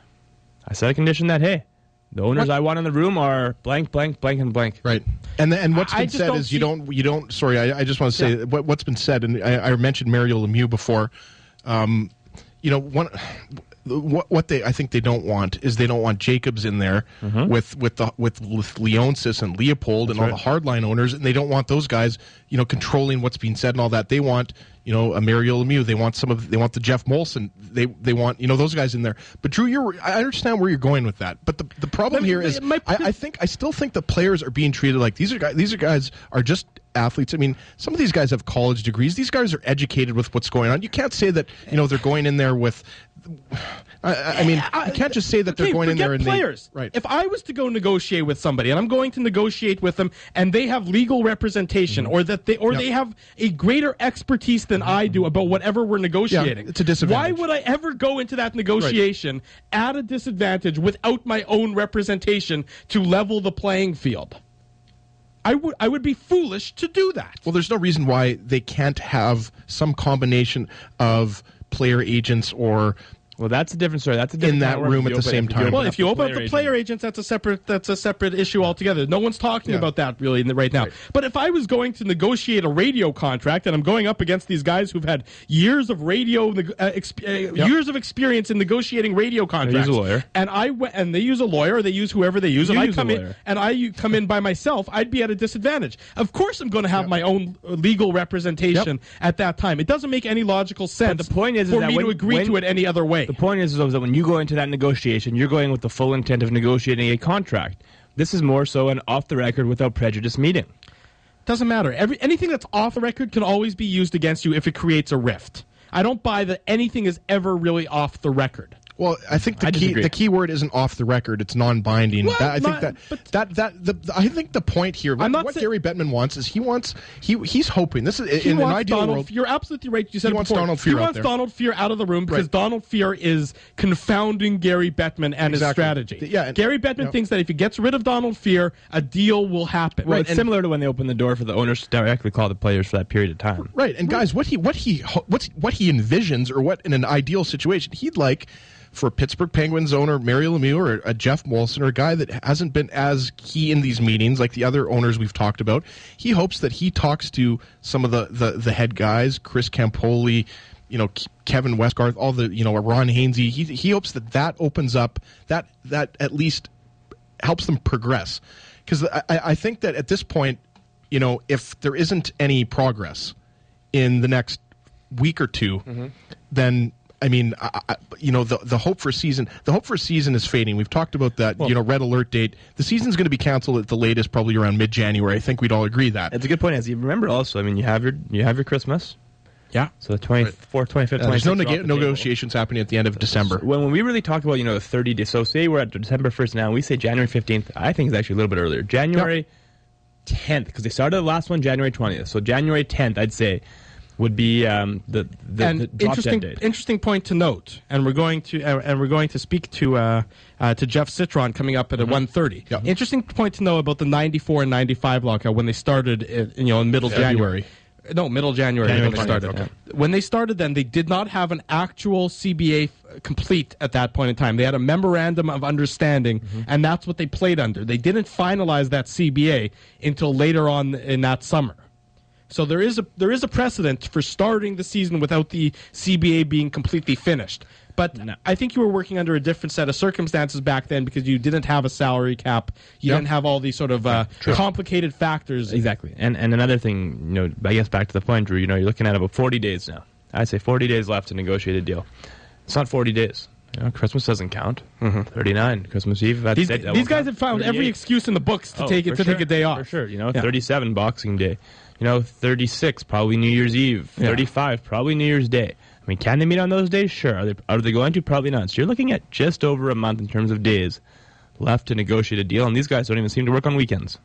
I set a condition that hey, the owners What? I want in the room are blank, blank, blank, and blank. Right, and the, and what's I been just said don't is you see- don't you don't. Sorry, I, I just want to say Yeah. what, what's been said, and I, I mentioned Mario Lemieux before. Um, you know, one what what they I think they don't want is they don't want Jacobs in there with with the with, with Leonsis and Leopold and all right. the hardline owners, and they don't want those guys, you know, controlling what's being said and all that. They want, you know, a Mario Lemieux. They want some of they want the Jeff Molson. They they want, you know, those guys in there. But Drew, you're I understand where you're going with that. But the the problem Let me- here is my- I, I think I still think the players are being treated like these are guys. These are guys are just athletes. I mean, some of these guys have college degrees. These guys are educated with what's going on. You can't say that, you know, they're going in there with. I, I mean, you can't just say that they're Okay, going in forget there and players. They, right. If I was to go negotiate with somebody, and I'm going to negotiate with them, and they have legal representation, or that they or Yep. they have a greater expertise than I do about whatever we're negotiating, Yeah, it's a disadvantage. Why would I ever go into that negotiation at a disadvantage without my own representation to level the playing field? I would I would be foolish to do that. Well, there's no reason why they can't have some combination of player agents or. Well, that's a different story. That's a different In that kind of room work. at the If you same open- time. you Well, open if you the open up the agent- player agents, that's a separate that's a separate issue altogether. No one's talking Yeah. about that really in the, right now. Right. But if I was going to negotiate a radio contract, and I'm going up against these guys who've had years of radio neg- uh, exp- uh, years of experience in negotiating radio contracts, use a lawyer. and I w- and they use a lawyer, or they use whoever they use, You and I use a come in lawyer. and I u- come in by myself, I'd be at a disadvantage. Of course, I'm going to have my own uh, legal representation at that time. It doesn't make any logical sense. the point is- is for that me when- to agree when- to it any other way. The point is, is that when you go into that negotiation, you're going with the full intent of negotiating a contract. This is more so an off-the-record, without prejudice meeting. Doesn't matter. Every anything that's off the record can always be used against you if it creates a rift. I don't buy that anything is ever really off the record. Well, I think the I key disagree. the key word isn't off the record; it's non-binding. Well, That, I think not- that, but- that that the, I think the point here, what, I'm not what say- Gary Bettman wants is he wants he he's hoping this is He in an wants ideal Donald. world. You're absolutely right. You said He it wants before. Donald He Fear out wants there. Donald Fear out of the room because Right. Donald Fear is confounding Gary Bettman and his Exactly. strategy. Yeah, and- Gary Bettman yeah. thinks that if he gets rid of Donald Fear, a deal will happen. Well, Right, it's and- similar to when they opened the door for the owners to directly call the players for that period of time. Right, and guys, what he what he ho- what's what he envisions, or what in an ideal situation he'd like for a Pittsburgh Penguins owner, Mario Lemieux, or a Jeff Molson, or a guy that hasn't been as key in these meetings like the other owners we've talked about. He hopes that he talks to some of the the, the head guys, Chris Campoli, you know, K- Kevin Westgarth, all the you know, Ron Hainsey. He he hopes that that opens up that that at least helps them progress, because I, I think that at this point, you know, if there isn't any progress in the next week or two, Mm-hmm. then I mean, I, I, you know, the the hope for season the hope for season is fading. We've talked about that. you know, red alert date. The season's going to be canceled at the latest, probably around mid January. I think we'd all agree that. It's a good point. As you remember, also, I mean, you have your you have your Christmas. Yeah. So the twenty-fourth, twenty-fifth, Uh, there's no twenty-sixth are nega- off the table. negotiations happening at the end of December. When, when we really talk about, you know, the thirty days, so say we're at December first now, and we say January fifteenth, I think it's actually a little bit earlier. January tenth, because they started the last one January twentieth. So January tenth, I'd say, would be um, the, the, and the drop interesting, dead date. interesting point to note, and we're going to uh, and we're going to speak to uh, uh, to Jeff Citron coming up at Mm-hmm. one thirty. Yeah. Interesting point to know about the ninety-four and ninety-five lockout when they started, in, you know, in middle February. January. No, middle January, January when they started. twentieth, When they started, then they did not have an actual C B A f- complete at that point in time. They had a memorandum of understanding, Mm-hmm. and that's what they played under. They didn't finalize that C B A until later on in that summer. So there is a there is a precedent for starting the season without the C B A being completely finished. But No. I think you were working under a different set of circumstances back then because you didn't have a salary cap. You Yeah. didn't have all these sort of uh, complicated factors. Exactly. And and another thing, you know, I guess back to the point, Drew, you know, you're looking at about forty days now. I'd say forty days left to negotiate a deal. It's not forty days. You know, Christmas doesn't count. thirty-nine, Christmas Eve. That's These, it. That these won't guys count. have found every thirty-eight. excuse in the books to Oh, take it for to sure. take a day off. For sure. You know, Yeah. thirty-seven, Boxing Day. You know, thirty-six, probably New Year's Eve. Yeah. thirty-five, probably New Year's Day. I mean, can they meet on those days? Sure. Are they, are they going to? Probably not. So you're looking at just over a month in terms of days left to negotiate a deal, and these guys don't even seem to work on weekends.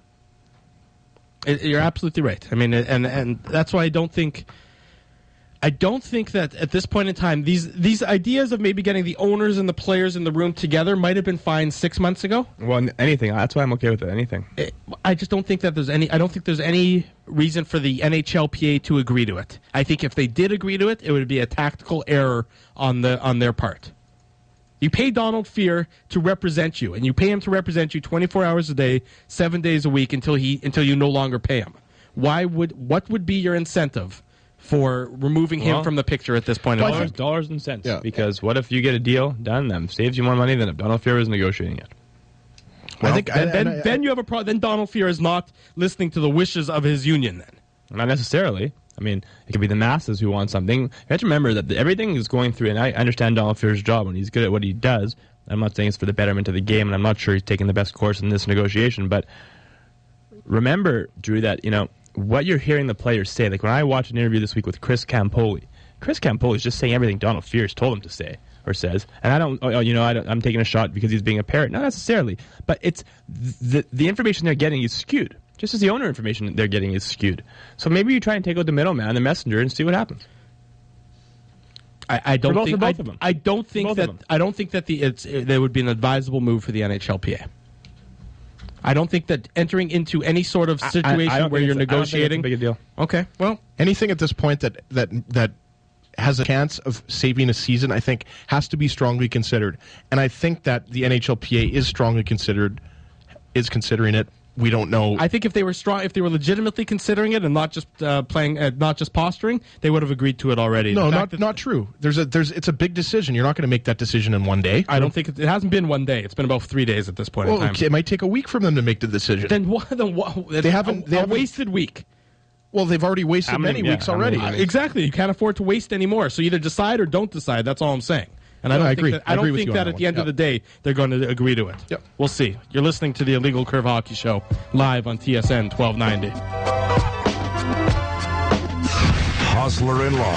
It- You're absolutely right. I mean, and and that's why I don't think, I don't think that at this point in time these these ideas of maybe getting the owners and the players in the room together might have been fine six months ago. Well, anything. That's why I'm okay with it. Anything. It- I just don't think that there's any. I don't think there's any reason for the N H L P A to agree to it. I think if they did agree to it, it would be a tactical error on the on their part. You pay Donald Fear to represent you, and you pay him to represent you twenty-four hours a day, seven days a week until he until you no longer pay him. Why would what would be your incentive for removing him Well, from the picture at this point in Dollars, time? dollars and cents. Yeah. Because what if you get a deal done that saves you more money than if Donald Fear was negotiating it? I think Then, I- then, and I- then you have a pro- then Donald Fear is not listening to the wishes of his union. Then. Not necessarily. I mean, it could be the masses who want something. You have to remember that the, everything is going through, and I understand Donald Fear's job, and he's good at what he does. I'm not saying it's for the betterment of the game, and I'm not sure he's taking the best course in this negotiation, but remember, Drew, that, you know, what you're hearing the players say, like when I watched an interview this week with Chris Campoli, Chris Campoli is just saying everything Donald Fear's told him to say or says, and I don't, oh, you know, I don't, I'm taking a shot because he's being a parrot. Not necessarily, but it's the the information they're getting is skewed. Just as the owner information they're getting is skewed. So maybe you try and take out the middleman, the messenger, and see what happens. I, I don't For both- think for both I, of them. I don't think both of that them. I don't think that the it's it, there would be an advisable move for the N H L P A. I don't think that entering into any sort of situation I, I don't where think you're it's a- I don't think it's a negotiating. big a deal. Okay, well, anything at this point that that that has a chance of saving a season, I think, has to be strongly considered. And I think that the N H L P A is strongly considered, is considering it. We don't know. I think if they were strong, if they were legitimately considering it and not just uh, playing, uh, not just posturing, they would have agreed to it already. no, The fact not that- not true. There's a there's it's a big decision. You're not going to make that decision in one day. I don't think it, it hasn't been one day. It's been about three days at this point Well, in time. okay, it might take a week for them to make the decision. Then what? Then what? They haven't- A, they a haven't- wasted week. well, they've already wasted How many- many yeah, weeks how many already. weeks? Exactly. You can't afford to waste any more. So either decide or don't decide. That's all I'm saying. And I No, don't I think agree. that, I I don't agree with think you on that that at the one. end of Yep. the day they're going to agree to it. Yep. We'll see. You're listening to the Illegal Curve Hockey Show live on T S N twelve ninety. hustler-in-law.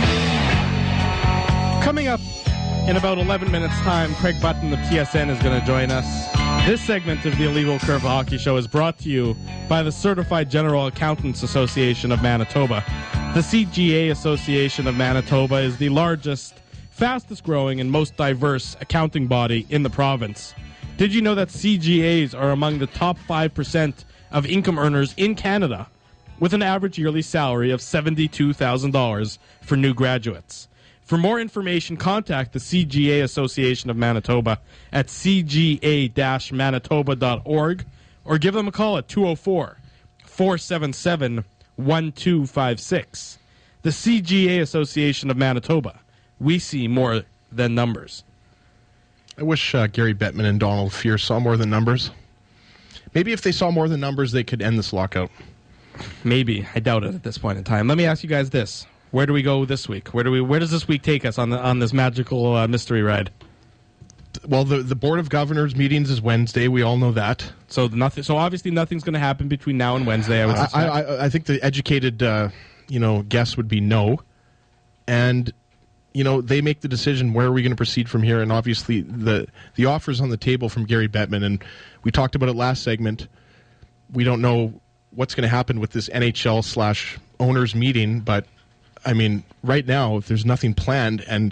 Coming up in about eleven minutes' time, Craig Button of T S N is going to join us. This segment of the Illegal Curve Hockey Show is brought to you by the Certified General Accountants Association of Manitoba. The C G A Association of Manitoba is the largest, fastest growing, and most diverse accounting body in the province. Did you know that C G As are among the top five percent of income earners in Canada, with an average yearly salary of seventy-two thousand dollars for new graduates? For more information, contact the C G A Association of Manitoba at c g a dash manitoba dot org or give them a call at two oh four, four seven seven, one two five six. The C G A Association of Manitoba. We see more than numbers. I wish uh, Gary Bettman and Donald Fear saw more than numbers. Maybe if they saw more than numbers, they could end this lockout. Maybe. I doubt it at this point in time. Let me ask you guys this. Where do we go this week? Where do we? Where does this week take us on the on this magical uh, mystery ride? Well, the the Board of Governors meetings is Wednesday. We all know that. So nothing. So obviously nothing's going to happen between now and Wednesday. I would. I, I, I think the educated, uh, you know, guess would be no, and you know they make the decision where are we going to proceed from here. And obviously the the offers on the table from Gary Bettman, and we talked about it last segment. We don't know what's going to happen with this N H L slash owners meeting, but. I mean, right now, if there's nothing planned, and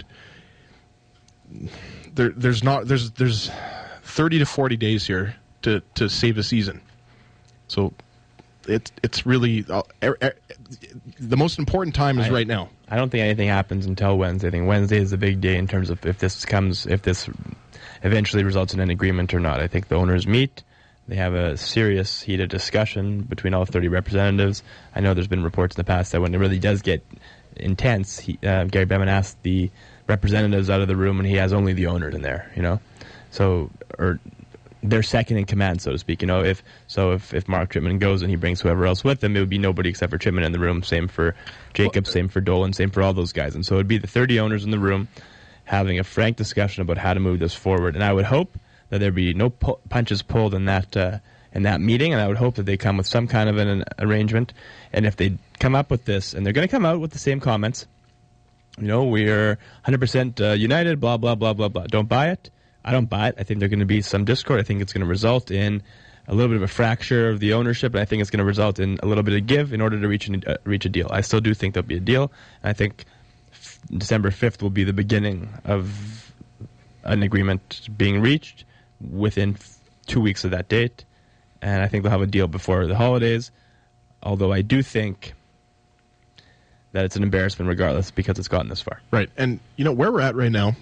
there, there's not, there's there's thirty to forty days here to, to save a season. So it's it's really uh, er, er, the most important time is I, right now. I don't think anything happens until Wednesday. I think Wednesday is the big day in terms of if this comes, if this eventually results in an agreement or not. I think the owners meet. They have a serious, heated discussion between all thirty representatives. I know there's been reports in the past that when it really does get intense, he, uh, Gary Bettman asked the representatives out of the room, and he has only the owners in there. You know, so or they're second in command, so to speak. You know, if so, if, if Mark Chipman goes and he brings whoever else with him, it would be nobody except for Chipman in the room. Same for Jacobs, same for Dolan, same for all those guys. And so it'd be the thirty owners in the room having a frank discussion about how to move this forward. And I would hope that there be no pu- punches pulled in that uh, in that meeting, and I would hope that they come with some kind of an, an arrangement. And if they come up with this, and they're going to come out with the same comments, you know, we're one hundred percent uh, united, blah, blah, blah, blah, blah. Don't buy it. I don't buy it. I think there's going to be some discord. I think it's going to result in a little bit of a fracture of the ownership, and I think it's going to result in a little bit of give in order to reach, an, uh, reach a deal. I still do think there'll be a deal, and I think f- December fifth will be the beginning of an agreement being reached within f- two weeks of that date, and I think they'll have a deal before the holidays, although I do think that it's an embarrassment regardless because it's gotten this far. Right. And, you know, where we're at right now,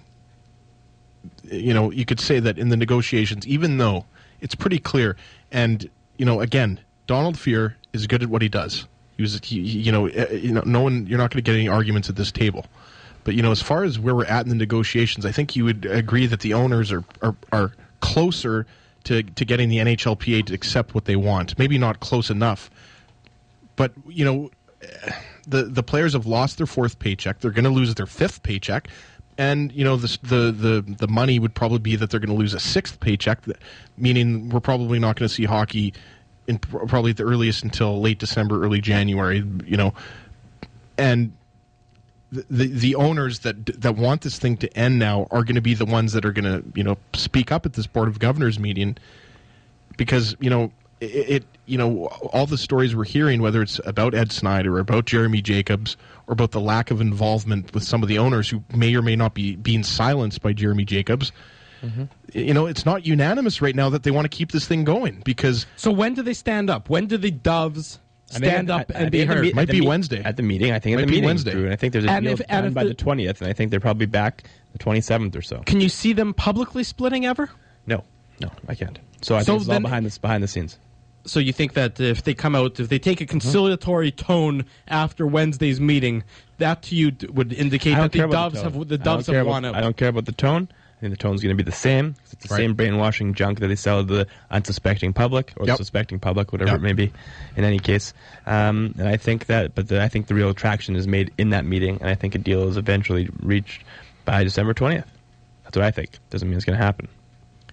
you know, you could say that in the negotiations, even though it's pretty clear, and, you know, again, Donald Fear is good at what he does. He was, he, you know, you know, no one, you're not going to get any arguments at this table. But, you know, as far as where we're at in the negotiations, I think you would agree that the owners are are, are closer to, to getting the N H L P A to accept what they want. Maybe not close enough. But, you know, the the players have lost their fourth paycheck. They're going to lose their fifth paycheck. And, you know, the, the, the, the money would probably be that they're going to lose a sixth paycheck, meaning we're probably not going to see hockey in probably at the earliest until late December, early January, you know. And the, the the owners that that want this thing to end now are going to be the ones that are going to, you know, speak up at this Board of Governors meeting, because, you know, it, it you know, all the stories we're hearing, whether it's about Ed Snyder or about Jeremy Jacobs or about the lack of involvement with some of the owners who may or may not be being silenced by Jeremy Jacobs, mm-hmm. you know, it's not unanimous right now that they want to keep this thing going. Because so when do they stand up? When do the Doves stand I mean, up I, I, and I be heard? It might be meet, Wednesday. At the meeting, I think Might at the be meeting, Wednesday. Drew, and I think there's a And deal if- and done if by the- the twentieth, and I think they're probably back the twenty-seventh or so. Can you see them publicly splitting ever? No, no, I can't. So I So think it's all then- behind the, behind the scenes. So you think that if they come out, if they take a conciliatory tone after Wednesday's meeting, that to you d- would indicate I that don't the care about Doves the tone. have the I don't Doves care have about- won out. I don't care about the tone. I think the tone's going to be the same. It's the Right. same brainwashing junk that they sell to the unsuspecting public or Yep. the suspecting public, whatever Yep. it may be. In any case, um, and I think that, but the, I think the real traction is made in that meeting, and I think a deal is eventually reached by December twentieth. That's what I think. Doesn't mean it's going to happen.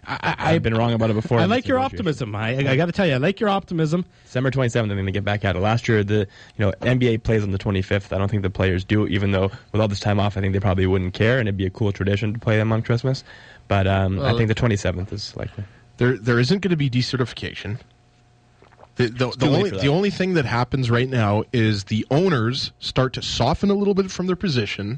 I, I, I've been wrong about it before. I in like this your negotiation. optimism. I, I got to tell you, I like your optimism. December twenty-seventh, I think they get back at it. Last year, the you know N B A plays on the twenty-fifth. I don't think the players do, even though with all this time off, I think they probably wouldn't care, and it'd be a cool tradition to play them on Christmas. But um, Well, I think the twenty-seventh is likely. There, there isn't going to be decertification. The, the, the, too late only, for that. the only thing that happens right now is the owners start to soften a little bit from their position,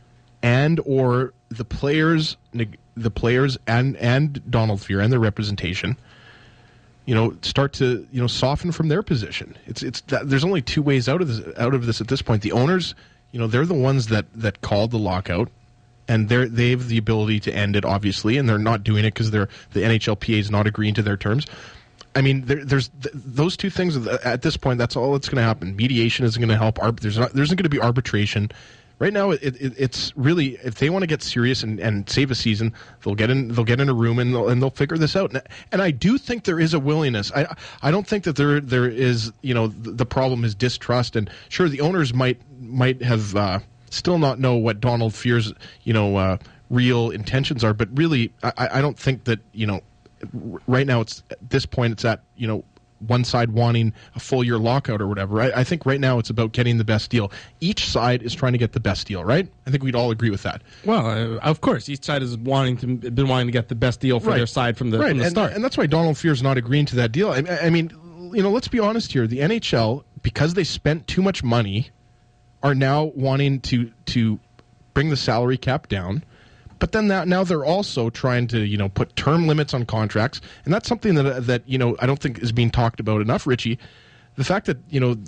and or the players, neg- the players, and and Donald Fear and their representation, you know, start to you know soften from their position. It's it's that, there's only two ways out of this out of this at this point. The owners, you know, they're the ones that that called the lockout. And they they have the ability to end it, obviously, and they're not doing it because they're the N H L P A is not agreeing to their terms. I mean, there, there's th- those two things at this point. That's all that's going to happen. Mediation isn't going to help. Arb- there's not. There's going to be arbitration. Right now, it, it, it's really if they want to get serious and, and save a season, they'll get in. They'll get in a room and they'll, and they'll figure this out. And, and I do think there is a willingness. I I don't think that there there is. You know, the, the problem is distrust. And sure, the owners might might have. Uh, Still not know what Donald Fear's, you know, uh, real intentions are, but really, I, I don't think that you know, r- right now it's at this point it's at you know one side wanting a full year lockout or whatever. I, I think right now it's about getting the best deal. Each side is trying to get the best deal, right? I think we'd all agree with that. Well, uh, of course, each side has wanting to been wanting to get the best deal for Right. their side from the right, from the and, start. and that's why Donald Fear's not agreeing to that deal. I, I mean, you know, let's be honest here. The N H L, because they spent too much money, are now wanting to to bring the salary cap down, but then that, now they're also trying to you know put term limits on contracts, and that's something that that you know I don't think is being talked about enough, Richie. The fact that you know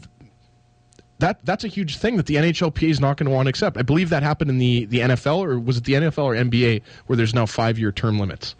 that that's a huge thing that the N H L P A is not going to want to accept. I believe that happened in the the N F L, or was it the N F L or N B A, where there's now five year term limits.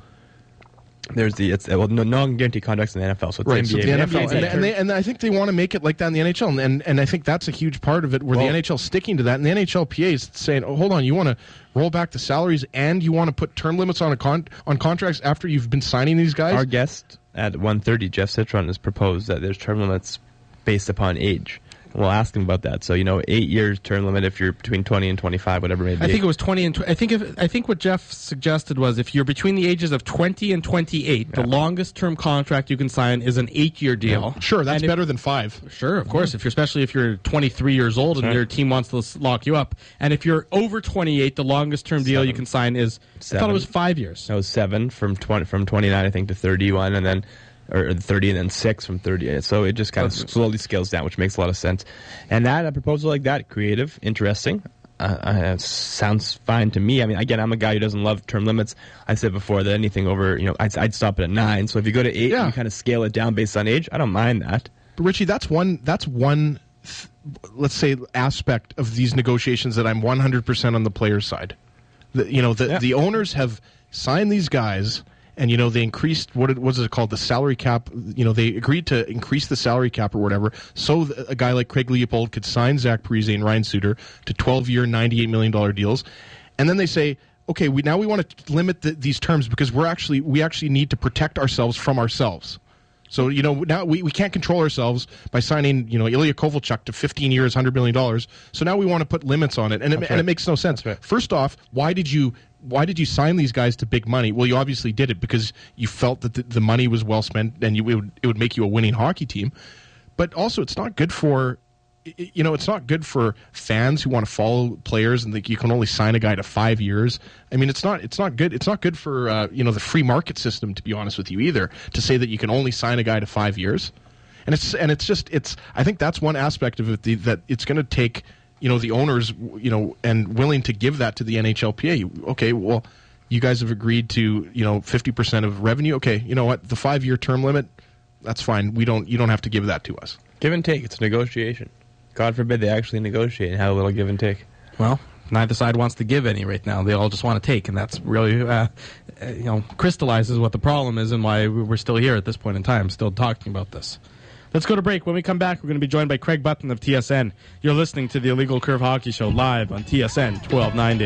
There's the it's well no non-guaranteed contracts in the N F L, so it's Right, N B A. so the N F L, N B A and, is and, they, and I think they want to make it like that in the N H L, and and, and I think that's a huge part of it, where Well- the N H L is sticking to that, and the N H L P A is saying, "Oh, hold on, you want to roll back the salaries, and you want to put term limits on a con- on contracts after you've been signing these guys." Our guest at one thirty, Jeff Citron, has proposed that there's term limits based upon age. We'll ask him about that. So, you know, eight years term limit if you're between twenty and twenty-five, whatever it may be. I think it was twenty and tw- I think if, I think what Jeff suggested was if you're between the ages of twenty and twenty-eight, Yeah. the longest term contract you can sign is an eight-year deal. Sure, that's And if- better than five. Sure, of course. If you're especially if you're twenty-three years old and Sure. your team wants to s- lock you up, and if you're over twenty-eight, the longest term deal you Seven. can sign is I thought Seven. it was five years. That was seven from twenty from twenty-nine, I think, to thirty-one, and then or thirty, and then six from thirty. So it just kind of slowly scales down, which makes a lot of sense. And that a proposal like that, creative, interesting, uh, uh, sounds fine to me. I mean, again, I'm a guy who doesn't love term limits. I said before that anything over, you know, I'd, I'd stop it at nine. So if you go to eight, Yeah. and you kind of scale it down based on age. I don't mind that. But Richie, that's one. That's one. th- Let's say aspect of these negotiations that I'm one hundred percent on the players' side. The, you know, the Yeah. the owners have signed these guys. And, you know, they increased, what it, what is it called, the salary cap. You know, they agreed to increase the salary cap or whatever so th- a guy like Craig Leopold could sign Zach Parise and Ryan Suter to twelve-year, ninety-eight million dollars deals. And then they say, okay, we now we want to limit the, these terms because we're actually we actually need to protect ourselves from ourselves. So, you know, now we, we can't control ourselves by signing, you know, Ilya Kovalchuk to fifteen years, one hundred million dollars. So now we want to put limits on it. And it, That's and it right. makes no sense. That's right. First off, why did you why did you sign these guys to big money? Well, you obviously did it because you felt that the, the money was well spent and you, it, would, it would make you a winning hockey team. But also, it's not good for, you know, it's not good for fans who want to follow players and think you can only sign a guy to five years. I mean, it's not it's not good. It's not good for uh, you know the free market system, to be honest with you, either, to say that you can only sign a guy to five years. And it's and it's just it's. I think that's one aspect of it the, that it's going to take. You know, the owners, you know, and willing to give that to the N H L P A. Okay, well, you guys have agreed to, you know, fifty percent of revenue. Okay, you know what? The five-year term limit, that's fine. We don't. You don't have to give that to us. Give and take. It's a negotiation. God forbid they actually negotiate and have a little give and take. Well, neither side wants to give any right now. They all just want to take, and that's really, uh, uh, you know, crystallizes what the problem is and why we're still here at this point in time, still talking about this. Let's go to break. When we come back, we're going to be joined by Craig Button of T S N. You're listening to the Illegal Curve Hockey Show live on T S N twelve ninety.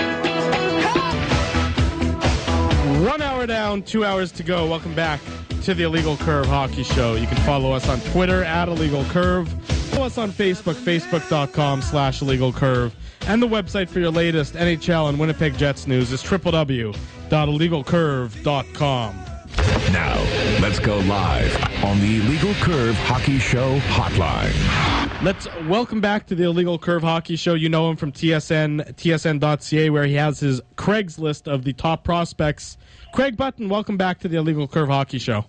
One hour down, two hours to go. Welcome back to the Illegal Curve Hockey Show. You can follow us on Twitter at Illegal Curve. Follow us on Facebook, facebook.com slash Illegal Curve. And the website for your latest N H L and Winnipeg Jets news is w w w dot illegal curve dot com. Now, let's go live on the Illegal Curve Hockey Show hotline. Let's welcome back to the Illegal Curve Hockey Show. You know him from T S N, T S N dot C A, where he has his Craig's list of the top prospects. Craig Button, welcome back to the Illegal Curve Hockey Show.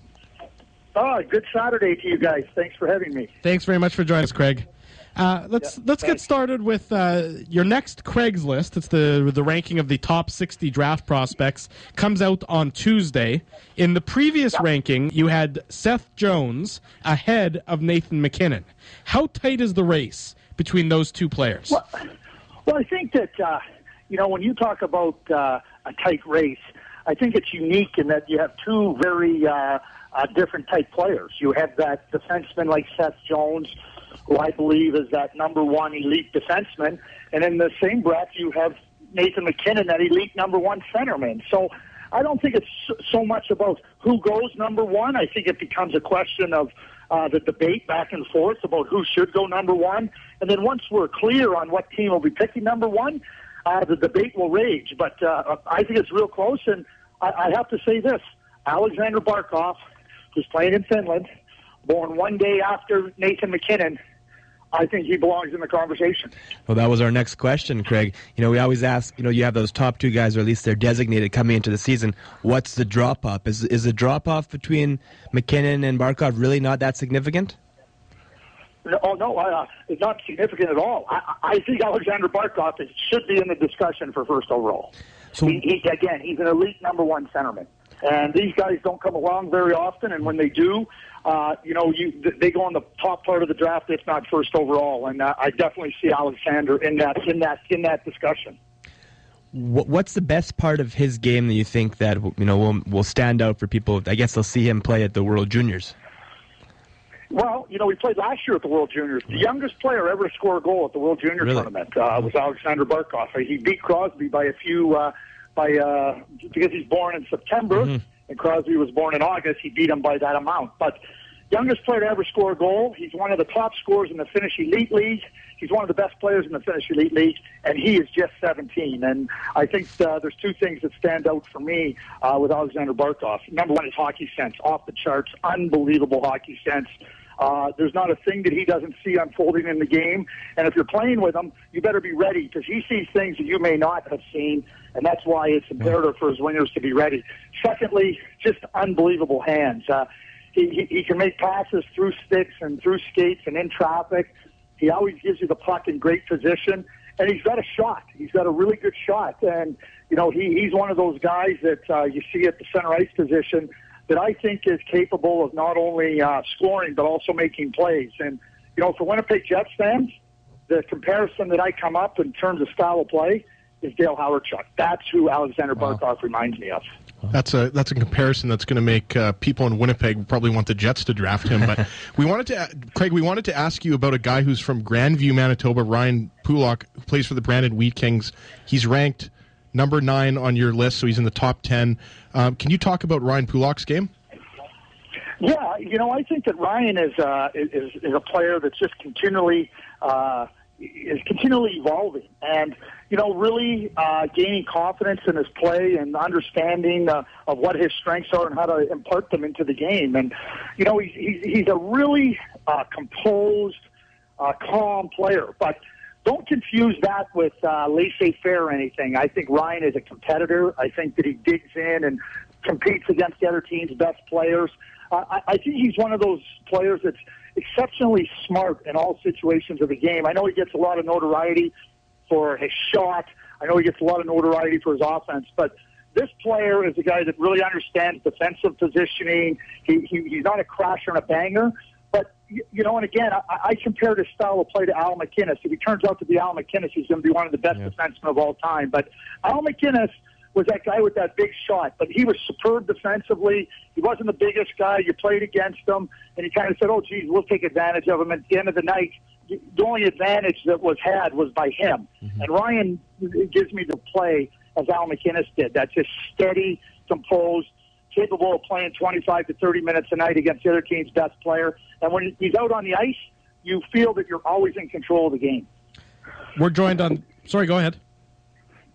Oh, good Saturday to you guys. Thanks for having me. Thanks very much for joining us, Craig. Uh, let's Yeah, let's thanks. get started with uh, your next Craig's list. It's the the ranking of the top sixty draft prospects. Comes out on Tuesday. In the previous ranking, you had Seth Jones ahead of Nathan MacKinnon. How tight is the race between those two players? Well, well I think that, uh, you know, when you talk about uh, a tight race, I think it's unique in that you have two very uh, uh, different type players. You have that defenseman like Seth Jones, who I believe is that number one elite defenseman, and in the same breath you have Nathan MacKinnon, that elite number one centerman. So I don't think it's so much about who goes number one. I think it becomes a question of uh, the debate back and forth about who should go number one. And then once we're clear on what team will be picking number one, uh, the debate will rage. But uh, I think it's real close, and I, I have to say this. Alexander Barkov, who's playing in Finland, born one day after Nathan MacKinnon, I think he belongs in the conversation. Well, that was our next question, Craig. You know, we always ask, you know, you have those top two guys, or at least they're designated coming into the season. What's the drop-off? Is, is the drop-off between MacKinnon and Barkov really not that significant? No, oh, no, uh, it's not significant at all. I, I think Alexander Barkov is, should be in the discussion for first overall. So- he, he, again, he's an elite number one centerman. And these guys don't come along very often, and when they do, uh, you know, you, they go on the top part of the draft, if not first overall. And uh, I definitely see Alexander in that in that in that discussion. Wh- What's the best part of his game that you think that, you know, will will stand out for people? I guess they'll see him play at the World Juniors. Well, you know, we played last year at the World Juniors. The youngest player ever to score a goal at the World Junior Really? tournament uh, was Alexander Barkov. He beat Crosby by a few, uh, by uh, because he's born in September, Mhm. and Crosby was born in August. He beat him by that amount. But youngest player to ever score a goal. He's one of the top scorers in the Finnish Elite League. He's one of the best players in the Finnish Elite League, and he is just seventeen. And I think uh, there's two things that stand out for me uh, with Alexander Barkov. Number one is hockey sense, off the charts, unbelievable hockey sense. Uh, there's not a thing that he doesn't see unfolding in the game. And if you're playing with him, you better be ready, because he sees things that you may not have seen, and that's why it's imperative for his wingers to be ready. Secondly, just unbelievable hands. Uh, he, he, he can make passes through sticks and through skates and in traffic. He always gives you the puck in great position, and he's got a shot. He's got a really good shot. And, you know, he, he's one of those guys that uh, you see at the center ice position that I think is capable of not only uh, scoring but also making plays. And, you know, for Winnipeg Jets fans, the comparison that I come up in terms of style of play is Dale Howard-Chuck. That's who Alexander Barkov reminds me of. That's a that's a comparison that's going to make uh, people in Winnipeg probably want the Jets to draft him. But we wanted to, Craig, we wanted to ask you about a guy who's from Grandview, Manitoba, Ryan Pulock, who plays for the Brandon Wheat Kings. He's ranked number nine on your list, so he's in the top ten. Um, can you talk about Ryan Pulock's game? Yeah, you know, I think that Ryan is uh, is, is a player that's just continually uh, is continually evolving, and you know, really uh, gaining confidence in his play and understanding uh, of what his strengths are and how to impart them into the game. And you know, he's he's, he's a really uh, composed, uh, calm player, but don't confuse that with uh, laissez-faire or anything. I think Ryan is a competitor. I think that he digs in and competes against the other team's best players. Uh, I, I think he's one of those players that's exceptionally smart in all situations of the game. I know he gets a lot of notoriety for his shot. I know he gets a lot of notoriety for his offense, but this player is a guy that really understands defensive positioning. He, he he's not a crasher and a banger, but you, you know, and again, I, I compared his style of play to Al MacInnis. If he turns out to be Al MacInnis, he's going to be one of the best Yeah. defensemen of all time. But Al MacInnis was that guy with that big shot, but he was superb defensively. He wasn't the biggest guy. You played against him, and he kind of said, oh, geez, we'll take advantage of him. At the end of the night, the only advantage that was had was by him. Mm-hmm. And Ryan gives me the play as Al MacInnis did. That's just steady, composed, capable of playing twenty-five to thirty minutes a night against the other team's best player. And when he's out on the ice, you feel that you're always in control of the game. We're joined on... Sorry, go ahead.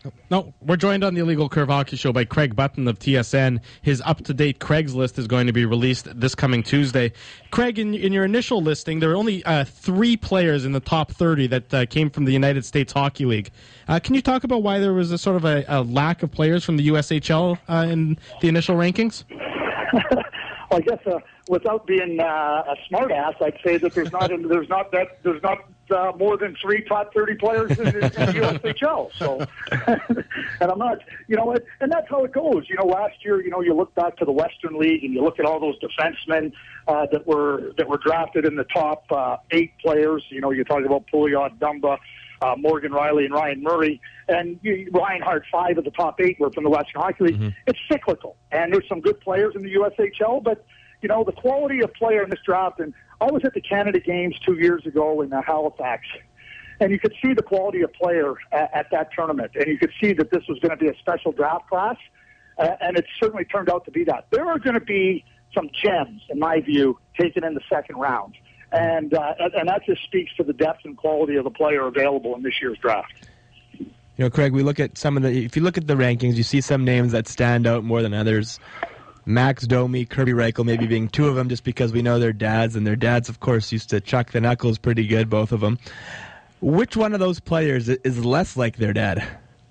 No, we're joined on the Illegal Curve Hockey Show by Craig Button of T S N. His up-to-date Craigslist is going to be released this coming Tuesday. Craig, in, in your initial listing, there were only uh, three players in the top thirty that uh, came from the United States Hockey League. Uh, can you talk about why there was a sort of a, a lack of players from the U S H L uh, in the initial rankings? Well, I guess uh, without being uh, a smartass, I'd say that there's not there's not that there's not uh, more than three top thirty players in, in the U S H L. So, and I'm not, you know, it, and that's how it goes. You know, last year, you know, you look back to the Western League and you look at all those defensemen uh, that were that were drafted in the top uh, eight players. You know, you're talking about Pouliot, Dumba, Uh, Morgan Riley and Ryan Murray, and you, Reinhardt, five of the top eight were from the Western Hockey League. Mm-hmm. It's cyclical, and there's some good players in the U S H L, but, you know, the quality of player in this draft, and I was at the Canada Games two years ago in uh, Halifax, and you could see the quality of player at, at that tournament, and you could see that this was going to be a special draft class, uh, and it certainly turned out to be that. There are going to be some gems, in my view, taken in the second round. And uh, and that just speaks to the depth and quality of the player available in this year's draft. You know, Craig, we look at some of the. If you look at the rankings, you see some names that stand out more than others. Max Domi, Kirby Reichel, maybe being two of them, just because we know their dads, and their dads, of course, used to chuck the knuckles pretty good, both of them. Which one of those players is less like their dad?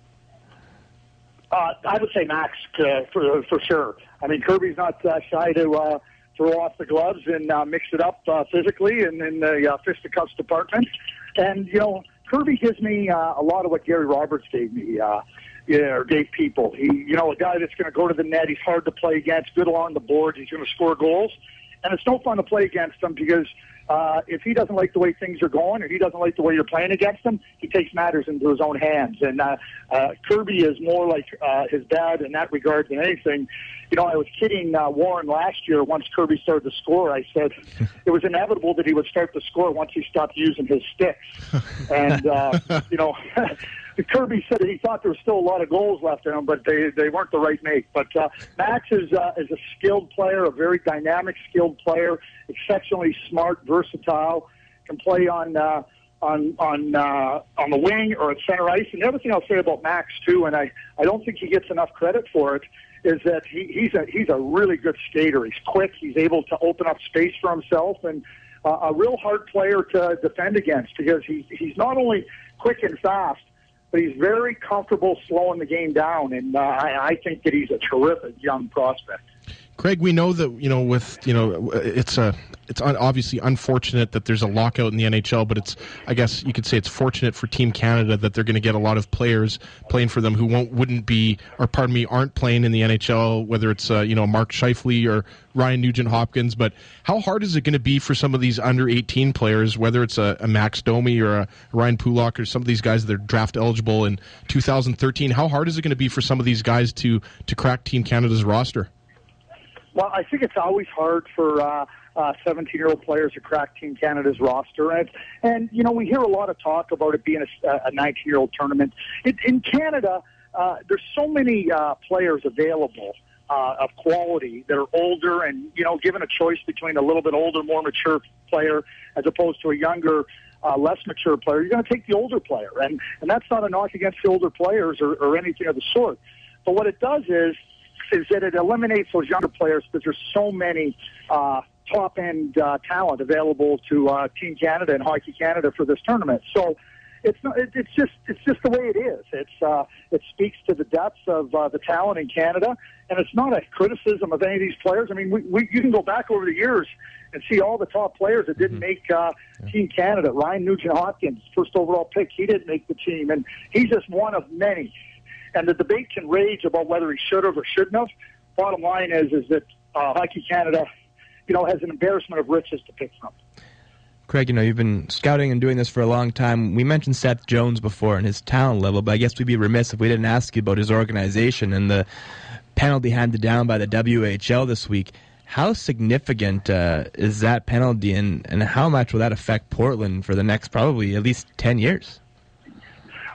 Uh, I would say Max uh, for for sure. I mean, Kirby's not uh, shy to. Uh, throw off the gloves and uh, mix it up uh, physically and in the uh, fisticuffs department. And, you know, Kirby gives me uh, a lot of what Gary Roberts gave me, uh, yeah, or gave people. He, you know, a guy that's going to go to the net. He's hard to play against, good along the boards. He's going to score goals. And it's no fun to play against him because uh, if he doesn't like the way things are going or he doesn't like the way you're playing against him, he takes matters into his own hands. And uh, uh, Kirby is more like uh, his dad in that regard than anything. You know, I was kidding uh, Warren last year once Kirby started to score. I said it was inevitable that he would start to score once he stopped using his sticks. And, uh, you know, Kirby said that he thought there was still a lot of goals left in him, but they, they weren't the right make. But uh, Max is, uh, is a skilled player, a very dynamic, skilled player, exceptionally smart, versatile, can play on uh, on on uh, on the wing or at center ice. And the other thing I'll say about Max, too, and I, I don't think he gets enough credit for it, is that he, he's a he's a really good skater. He's quick. He's able to open up space for himself, and uh, a real hard player to defend against because he, he's not only quick and fast, but he's very comfortable slowing the game down, and uh, I, I think that he's a terrific young prospect. Craig, we know that, you know, with, you know, it's a, it's un- obviously unfortunate that there's a lockout in the N H L, but it's, I guess you could say it's fortunate for Team Canada that they're going to get a lot of players playing for them who won't, wouldn't be, or pardon me, aren't playing in the N H L, whether it's, uh, you know, Mark Scheifele or Ryan Nugent-Hopkins. But how hard is it going to be for some of these under eighteen players, whether it's a, a Max Domi or a Ryan Pouliot or some of these guys that are draft eligible in two thousand thirteen? How hard is it going to be for some of these guys to, to crack Team Canada's roster? Well, I think it's always hard for uh, uh, seventeen-year-old players to crack Team Canada's roster. And, and, you know, we hear a lot of talk about it being a, a nineteen-year-old tournament. It, in Canada, uh, there's so many uh, players available uh, of quality that are older and, you know, given a choice between a little bit older, more mature player as opposed to a younger, uh, less mature player, you're going to take the older player. And, and that's not a knock against the older players or, or anything of the sort. But what it does is, is that it eliminates those younger players because there's so many uh, top-end uh, talent available to uh, Team Canada and Hockey Canada for this tournament. So it's not, it, it's just it's just the way it is. It's uh, it speaks to the depths of uh, the talent in Canada, and it's not a criticism of any of these players. I mean, we, we you can go back over the years and see all the top players that didn't make uh, yeah. Team Canada. Ryan Nugent-Hopkins, first overall pick, he didn't make the team, and he's just one of many. And the debate can rage about whether he should have or shouldn't have. Bottom line is, is that uh, Hockey Canada, you know, has an embarrassment of riches to pick from. Craig, you know, you've been scouting and doing this for a long time. We mentioned Seth Jones before and his talent level, but I guess we'd be remiss if we didn't ask you about his organization and the penalty handed down by the W H L this week. How significant uh, is that penalty, and, and how much will that affect Portland for the next probably at least ten years?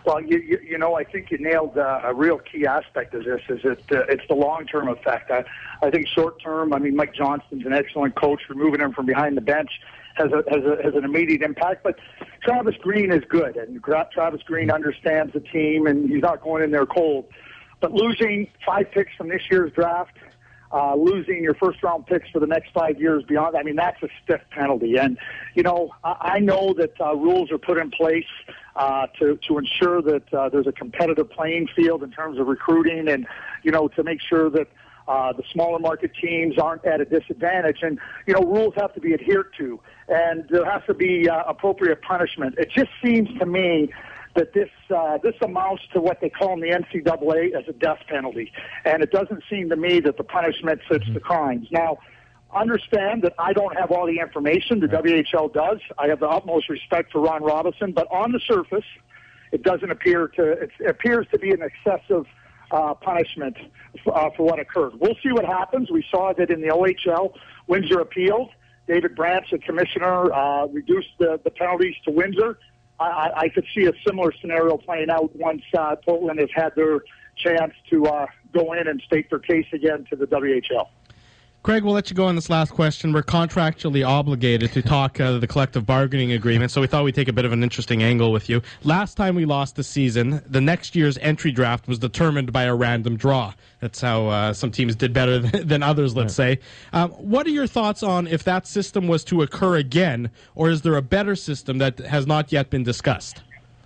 Well, you, you, you know, I think you nailed uh, a real key aspect of this. Is it? Uh, it's the long-term effect. I, I think short-term. I mean, Mike Johnston's an excellent coach. Removing him from behind the bench has a, has a, has an immediate impact. But Travis Green is good, and Travis Green understands the team, and he's not going in there cold. But losing five picks from this year's draft, uh, losing your first-round picks for the next five years beyond, I mean, that's a stiff penalty. And, you know, I, I know that uh, rules are put in place uh, to, to ensure that uh, there's a competitive playing field in terms of recruiting and, you know, to make sure that uh, the smaller market teams aren't at a disadvantage. And, you know, rules have to be adhered to, and there has to be uh, appropriate punishment. It just seems to me that this uh, this amounts to what they call in the N C double A as a death penalty. And it doesn't seem to me that the punishment fits the crimes. Now, understand that I don't have all the information. The W H L does. I have the utmost respect for Ron Robinson. But on the surface, it doesn't appear to, it appears to be an excessive uh, punishment uh, for what occurred. We'll see what happens. We saw that in the O H L. Windsor appealed. David Branch, the commissioner, uh, reduced the, the penalties to Windsor. I, I could see a similar scenario playing out once uh, Portland has had their chance to uh, go in and state their case again to the W H L. Craig, we'll let you go on this last question. We're contractually obligated to talk uh, the collective bargaining agreement, so we thought we'd take a bit of an interesting angle with you. Last time we lost the season, the next year's entry draft was determined by a random draw. That's how uh, some teams did better than, than others, let's yeah. say. Um, what are your thoughts on if that system was to occur again, or is there a better system that has not yet been discussed?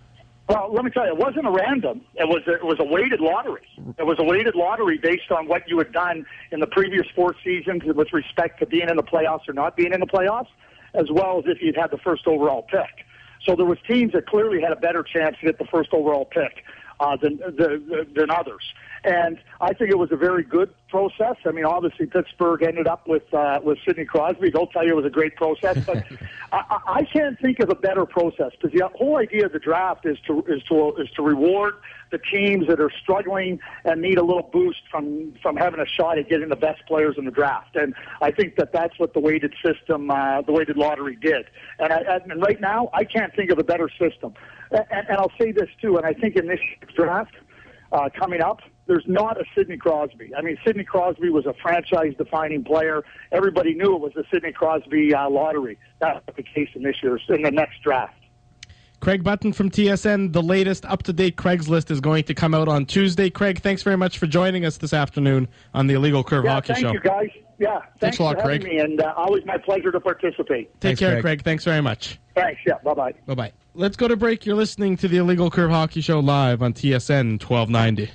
Well, let me tell you, it wasn't a random. It was a, it was a weighted lottery. It was a weighted lottery based on what you had done in the previous four seasons with respect to being in the playoffs or not being in the playoffs, as well as if you'd had the first overall pick. So there was teams that clearly had a better chance to get the first overall pick uh, than, the, than others. And I think it was a very good process. I mean, obviously Pittsburgh ended up with uh, with Sidney Crosby. They'll tell you it was a great process, but I, I can't think of a better process because the whole idea of the draft is to is to is to reward the teams that are struggling and need a little boost from from having a shot at getting the best players in the draft. And I think that that's what the weighted system, uh, the weighted lottery did. And, I, and right now, I can't think of a better system. And, and I'll say this too. And I think in this draft uh, coming up, there's not a Sidney Crosby. I mean, Sidney Crosby was a franchise-defining player. Everybody knew it was the Sidney Crosby uh, lottery. That's the case in this year's, in the next draft. Craig Button from T S N. The latest up-to-date Craigslist is going to come out on Tuesday. Craig, thanks very much for joining us this afternoon on the Illegal Curve yeah, Hockey thank Show. You guys. Yeah, thanks, thanks a lot, for having Craig. me, and uh, always my pleasure to participate. Take Thanks, care, Craig. Craig. Thanks very much. Thanks. Yeah. Bye bye. Bye bye. Let's go to break. You're listening to the Illegal Curve Hockey Show live on T S N twelve ninety.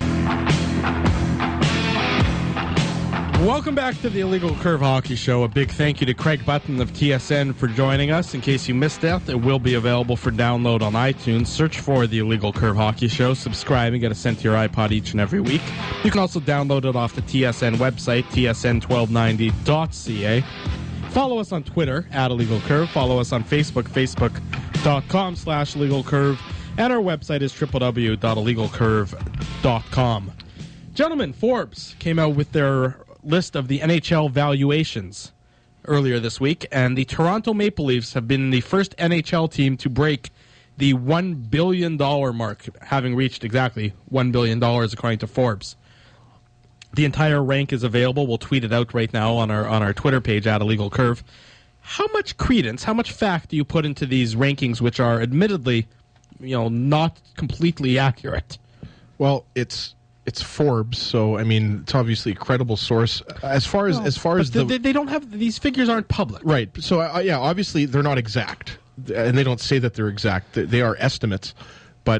Welcome back to the Illegal Curve Hockey Show. A big thank you to Craig Button of T S N for joining us. In case you missed it, it will be available for download on iTunes. Search for the Illegal Curve Hockey Show. Subscribe and get it sent to your iPod each and every week. You can also download it off the T S N website, T S N twelve ninety dot C A. Follow us on Twitter, at Illegal Curve. Follow us on Facebook, facebook.com slash Illegal Curve. And our website is w w w dot illegal curve dot com. Gentlemen, Forbes came out with their list of the N H L valuations earlier this week, and the Toronto Maple Leafs have been the first N H L team to break the one billion dollars mark, having reached exactly one billion dollars according to Forbes. The entire rank is available. We'll tweet it out right now on our on our Twitter page at Illegal Curve. How much credence, how much fact do you put into these rankings, which are admittedly, you know, not completely accurate? Well, it's it's Forbes, so I mean, it's obviously a credible source. As far as No, as far but as the they, they don't have these figures aren't public, right. So uh, yeah, obviously they're not exact, and they don't say that they're exact. They, they are estimates, but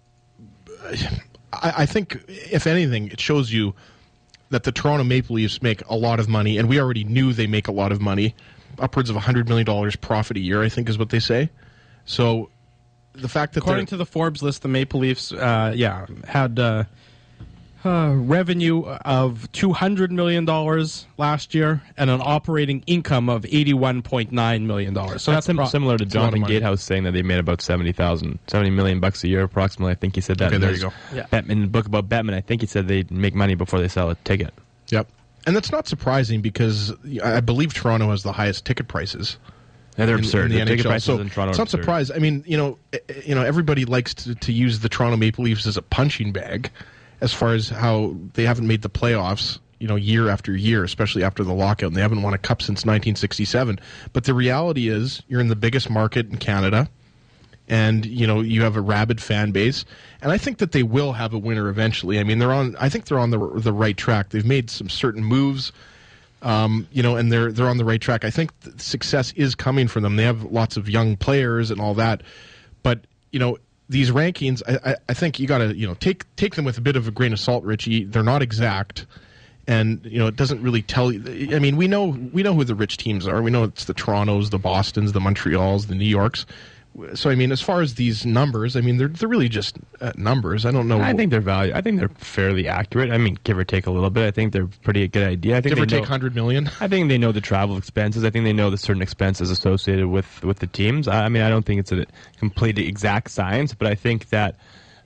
I, I think if anything, it shows you that the Toronto Maple Leafs make a lot of money, and we already knew they make a lot of money, upwards of one hundred million dollars profit a year, I think is what they say. So the fact that according to the Forbes list, the Maple Leafs, uh, yeah, had uh, uh, revenue of two hundred million dollars last year and an operating income of eighty-one point nine million dollars. So that's that's sim- pro- similar to a lot of Jonathan money. Gatehouse saying that they made about seventy thousand, seventy million bucks a year approximately. I think he said that. Okay, in there his you go. Yeah. Batman, in the book about Batman, I think he said they make money before they sell a ticket. Yep. And that's not surprising because I believe Toronto has the highest ticket prices Yeah, they're in, absurd. in the The N ticket H L. prices So in Toronto it's are not absurd. surprised. I mean, you know, eh, eh, you know, everybody likes to, to use the Toronto Maple Leafs as a punching bag, as far as how they haven't made the playoffs, you know, year after year, especially after the lockout, and they haven't won a cup since nineteen sixty-seven. But the reality is, you're in the biggest market in Canada, and you know you have a rabid fan base, and I think that they will have a winner eventually. I mean, they're on. I think they're on the the right track. They've made some certain moves. Um, you know, and they're they're on the right track. I think th- success is coming for them. They have lots of young players and all that, but you know, these rankings, I, I, I think you got to you know take take them with a bit of a grain of salt, Richie. They're not exact, and you know it doesn't really tell you. I mean, we know we know who the rich teams are. We know it's the Torontos, the Bostons, the Montreals, the New Yorks. So I mean, as far as these numbers, I mean they're they're really just uh, numbers. I don't know. I think they're value. I think they're fairly accurate. I mean, give or take a little bit. I think they're pretty good idea. I think give or they take know, hundred million. I think they know the travel expenses. I think they know the certain expenses associated with, with the teams. I, I mean, I don't think it's a complete exact science, but I think that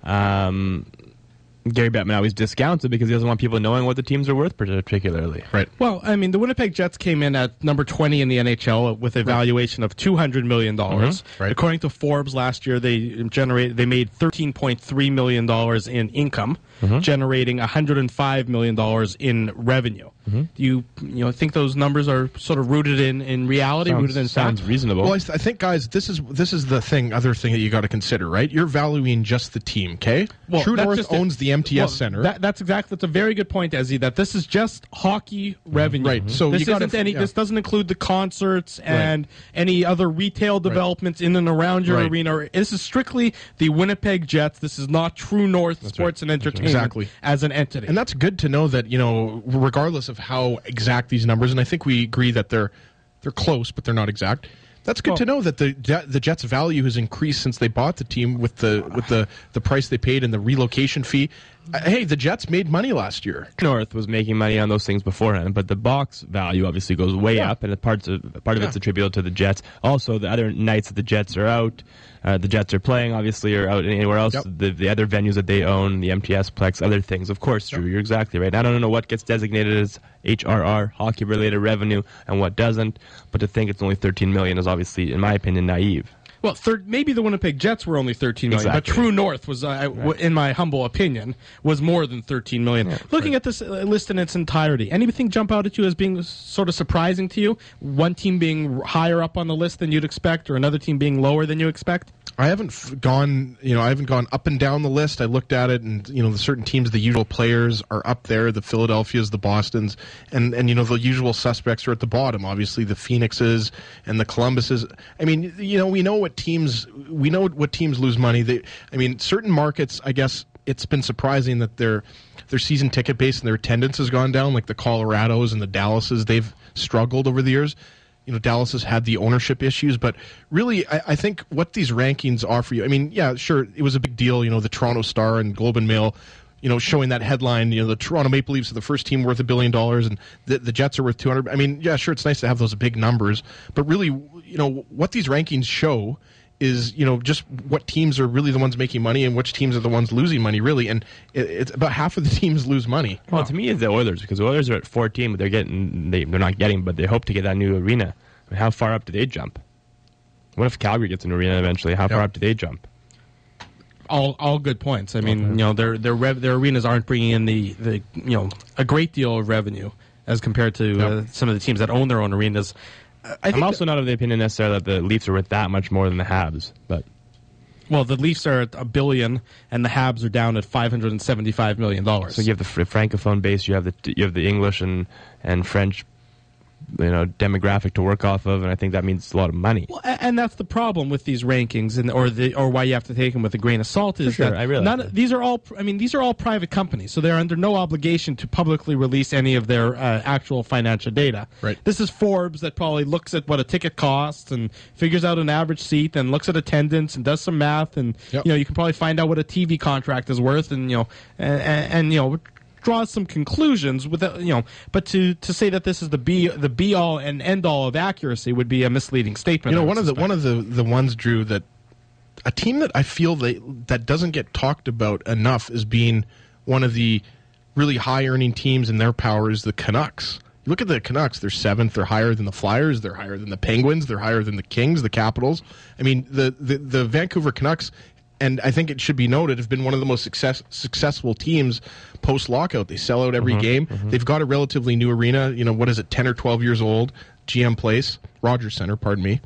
um, Gary Bettman always discounts it because he doesn't want people knowing what the teams are worth particularly. Right. Well, I mean, the Winnipeg Jets came in at number twenty in the N H L with a valuation of two hundred million dollars. Mm-hmm. Right. According to Forbes, last year they generated they made thirteen point three million dollars in income, Mm-hmm. generating one hundred five million dollars in revenue. Mm-hmm. Do you you know think those numbers are sort of rooted in, in reality, Sounds, rooted in sounds fact? reasonable. Well, I, th- I think, guys, this is this is the thing. Other thing that you got to consider, right? You're valuing just the team, okay? Well, True that's North just it. owns the M T S Well, Center. That, that's exactly. That's a very good point, Ezzy. That this is just hockey revenue. Right, so this you gotta- isn't any. yeah. This doesn't include the concerts and any other retail developments in and around your Right. arena. This is strictly the Winnipeg Jets. This is not True North Sports and Entertainment Exactly. as an entity. And that's good to know that, you know, regardless of how exact these numbers, and I think we agree that they're they're close, but they're not exact. That's good Well- to know that the Jet- the Jets' value has increased since they bought the team with the with the, the price they paid and the relocation fee. Uh, hey, the Jets made money last year. North was making money on those things beforehand, but the box value obviously goes way Yeah. up, and the parts of, part of Yeah. it's attributable to the Jets. Also, the other nights that the Jets are out, uh, the Jets are playing, obviously, or out anywhere else. Yep. The, the other venues that they own, the M T S Plex, other things. Of course, Drew, you're exactly right. I don't know what gets designated as H R R, hockey-related revenue, and what doesn't, but to think it's only thirteen million dollars is obviously, in my opinion, naive. Well, thir- maybe the Winnipeg Jets were only thirteen million, Exactly. but True North was, uh, w- in my humble opinion, was more than thirteen million. Looking at this uh, list in its entirety, anything jump out at you as being sort of surprising to you? One team being higher up on the list than you'd expect, or another team being lower than you expect? I haven't f- gone, you know, I haven't gone up and down the list. I looked at it, and you know, the certain teams, the usual players are up there: the Philadelphias, the Bostons, and and you know, the usual suspects are at the bottom. Obviously, the Phoenixes and the Columbuses. I mean, you know, we know what teams we know what teams lose money. They, I mean, certain markets. I guess it's been surprising that their their season ticket base and their attendance has gone down. Like the Colorados and the Dallases, they've struggled over the years. You know, Dallas has had the ownership issues, but really, I, I think what these rankings offer you, I mean, yeah, sure, it was a big deal, you know, the Toronto Star and Globe and Mail, you know, showing that headline, you know, the Toronto Maple Leafs are the first team worth a billion dollars and the, the Jets are worth two hundred. I mean, yeah, sure, it's nice to have those big numbers, but really, you know, what these rankings show is, you know, just what teams are really the ones making money and which teams are the ones losing money, really. And it, it's about half of the teams lose money. Well, to me, it's the Oilers, because the Oilers are at fourteen, but they're getting they, they're not getting, but they hope to get that new arena. I mean, how far up do they jump? What if Calgary gets an arena eventually? How far Yep. up do they jump? All, all good points. I mean, you know, their their rev- their arenas aren't bringing in the, the you know a great deal of revenue as compared to uh, some of the teams that own their own arenas. I think I'm also not of the opinion necessarily that the Leafs are worth that much more than the Habs, but Well, the Leafs are at a billion, and the Habs are down at five hundred and seventy-five million dollars. so you have the fr- francophone base, you have the you have the English and and French, you know, demographic to work off of, and I think that means a lot of money. Well, a- and that's the problem with these rankings, and or the or why you have to take them with a grain of salt is sure, that I realize none, that. these are all. I mean, these are all private companies, so they're under no obligation to publicly release any of their uh, actual financial data. Right. This is Forbes that probably looks at what a ticket costs and figures out an average seat, and looks at attendance and does some math, and Yep. you know you can probably find out what a T V contract is worth, and you know and, and, and you know. draws some conclusions without you know, but to, to say that this is the be the be all and end all of accuracy would be a misleading statement. You know, I would one of the suspect. one of the, the ones, Drew, that a team that I feel they, that doesn't get talked about enough as being one of the really high earning teams in their power is the Canucks. You look at the Canucks; they're seventh. They're higher than the Flyers. They're higher than the Penguins. They're higher than the Kings, the Capitals. I mean, the the, the Vancouver Canucks, and I think it should be noted, have been one of the most success, successful teams post lockout. They sell out every Mm-hmm, game. mm-hmm. They've got a relatively new arena. You know, what is it? Ten or twelve years old. G M Place, Rogers Center. Pardon me.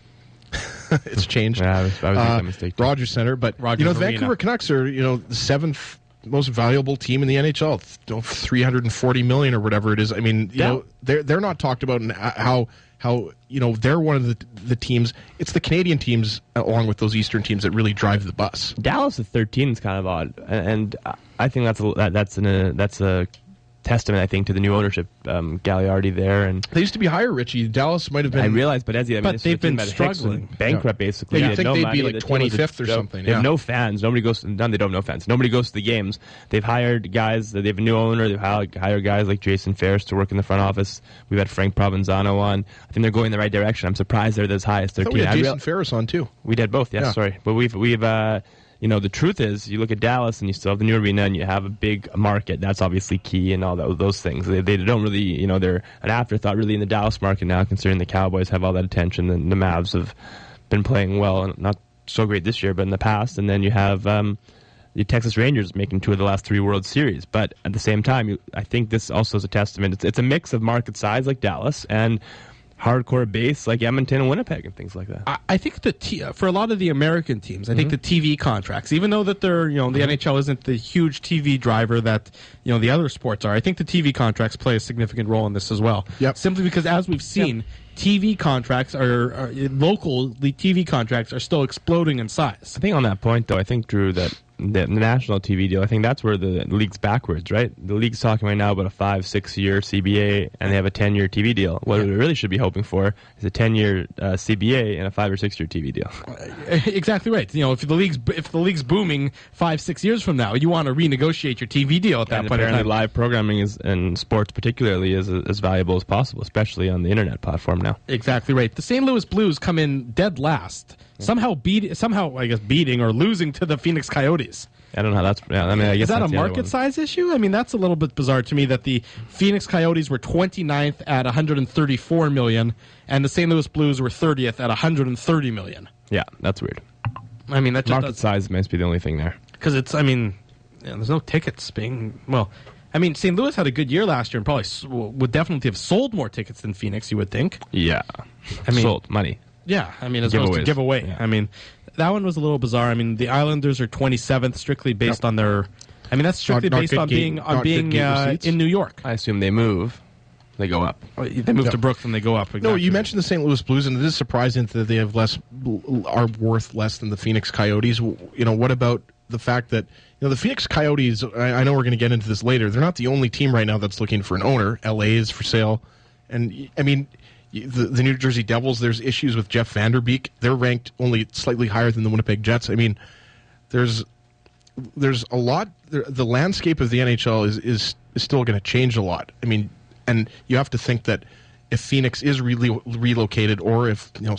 It's changed. Yeah, I was, I was making Uh, that mistake. Too. Rogers Center, but Rogers you know, Arena. Vancouver Canucks are you know the seventh most valuable team in the N H L, three hundred forty million or whatever it is. I mean, you Yeah. know, they're they're not talked about in how how you know they're one of the the teams. It's the Canadian teams along with those Eastern teams that really drive the bus. Dallas at thirteen is kind of odd, and, and I think that's a, that, that's an, a that's a testament, I think, to the new ownership, um, Gagliardi there, and They used to be higher, Richie. Dallas might have been. I realize, but as you, I mean, But this they've was a team been that Hicks struggling. was bankrupt basically. Yeah, They you'd had think no they'd money. be like The team was a- twenty-fifth or no- something, They have yeah. no fans. Nobody goes. None. They don't have no fans. Nobody goes to the games. They've hired guys. They have a new owner. They've hired, hired guys like Jason Ferris to work in the front office. We've had Frank Provenzano on. I think they're going in the right direction. I'm surprised they're this high as I thought we thirteen. had I Jason real- Ferris on too. We did both, yes, Yeah. sorry. But we've, we've uh, you know, the truth is, you look at Dallas and you still have the new arena and you have a big market. That's obviously key and all that, those things. They, they don't really, you know, they're an afterthought really in the Dallas market now, considering the Cowboys have all that attention and the Mavs have been playing well, and not so great this year, but in the past. And then you have um, the Texas Rangers making two of the last three World Series. But at the same time, you, I think this also is a testament. It's, it's a mix of market size like Dallas and hardcore base like Edmonton and Winnipeg and things like that. I, I think the t- for a lot of the American teams, I think the T V contracts, even though that they're you know the N H L isn't the huge T V driver that you know the other sports are, I think the T V contracts play a significant role in this as well. Yep. Simply because, as we've seen, T V contracts are, are local. The T V contracts are still exploding in size. I think on that point, though, I think, Drew, that the national T V deal, I think that's where the league's backwards, right? The league's talking right now about a five, six-year C B A, and they have a ten-year T V deal. What we really should be hoping for is a ten-year uh, C B A and a five- or six-year T V deal. Exactly right. You know, if the league's if the league's booming five, six years from now, you want to renegotiate your T V deal at that And point in apparently time. live programming is, and sports particularly is as valuable as possible, especially on the internet platform now. Exactly right. The Saint Louis Blues come in dead last, somehow beat somehow I guess beating or losing to the Phoenix Coyotes. I don't know how that's. Yeah, I mean, I guess Is that a that's the other market one. size issue? I mean, that's a little bit bizarre to me that the Phoenix Coyotes were twenty-ninth at one hundred thirty-four million and the Saint Louis Blues were thirtieth at one hundred thirty million. Yeah, that's weird. I mean, that just Market size must be the only thing there. because it's. I mean, yeah, there's no tickets being well. I mean, Saint Louis had a good year last year and probably s- would definitely have sold more tickets than Phoenix. You would think. Yeah, I mean- sold money. Yeah, I mean, as opposed to Giveaways. give away. Yeah. I mean, that one was a little bizarre. I mean, the Islanders are twenty-seventh, strictly based on their. I mean, that's strictly Not- not based good on gate- being not on good being gate uh, receipts. in New York. I assume they move, they go up. They move Yeah. to Brooklyn, they go up. No, exactly. you mentioned the Saint Louis Blues, and it is surprising that they have less are worth less than the Phoenix Coyotes. You know, what about the fact that you know the Phoenix Coyotes? I, I know we're going to get into this later. They're not the only team right now that's looking for an owner. L A is for sale, and I mean. The, the New Jersey Devils, there's issues with Jeff Vanderbeek. They're ranked only slightly higher than the Winnipeg Jets. I mean, there's there's a lot. The, the landscape of the N H L is is, is still going to change a lot. I mean, and you have to think that if Phoenix is really relocated, or if you know,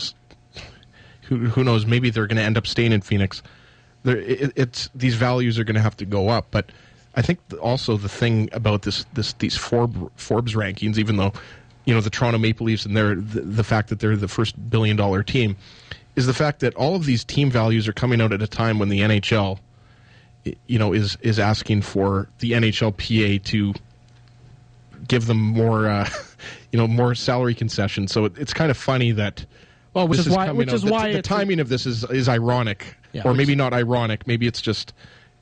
who who knows, maybe they're going to end up staying in Phoenix. There, it, it's these values are going to have to go up. But I think also the thing about this this these Forbes Forbes rankings, even though you know the Toronto Maple Leafs and their the, the fact that they're the first billion dollar team, is the fact that all of these team values are coming out at a time when the N H L, you know, is is asking for the N H L P A to give them more, uh, you know, more salary concessions. So it, it's kind of funny that. Well, which this is why- coming which out- is the, why the it's- timing of this is is ironic, Yeah, or which- maybe not ironic. Maybe it's just.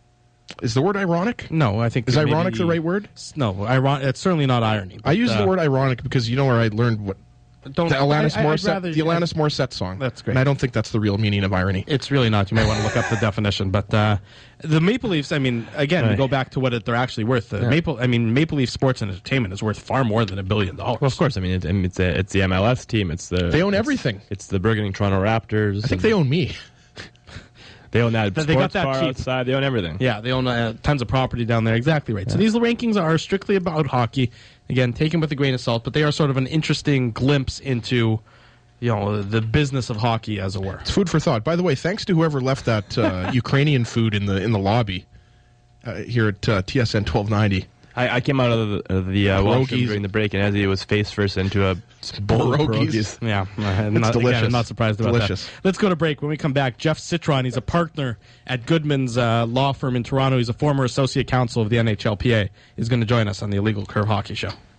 Is the word ironic? No, I think Is that ironic maybe- the right word? No, iron- it's certainly not irony. I but, use uh, the word ironic because you know where I learned what Don't, the Alanis I- I- I'd Morissette, rather- the Alanis Morissette song. That's great. And I don't think that's the real meaning of irony. It's really not. You might want to look up the definition. But uh, the Maple Leafs, I mean, again, Right. go back to what it, they're actually worth. The Yeah. Maple, I mean, Maple Leaf Sports and Entertainment is worth far more than a billion dollars. Well, of course. I mean, it, I mean, it's a, it's the M L S team. It's the They own it's- everything. It's the burgeoning Toronto Raptors. I think they own me. They own that They got sports that bar cheap. outside. They own everything. Yeah, they own uh, tons of property down there. Exactly right. So these rankings are strictly about hockey. Again, taken with a grain of salt, but they are sort of an interesting glimpse into, you know, the business of hockey, as it were. It's food for thought. By the way, thanks to whoever left that uh, Ukrainian food in the in the lobby uh, here at uh, T S N twelve ninety. I, I came out of the, of the uh, washroom Pierogies. during the break, and Ezzy was face first into a bowl of Pierogies. pierogies. Yeah, I'm not, delicious. Again, I'm not surprised about Delicious. that. Let's go to break. When we come back, Jeff Citron, he's a partner at Goodman's uh, law firm in Toronto. He's a former associate counsel of the N H L P A. Is going to join us on the Illegal Curve Hockey Show.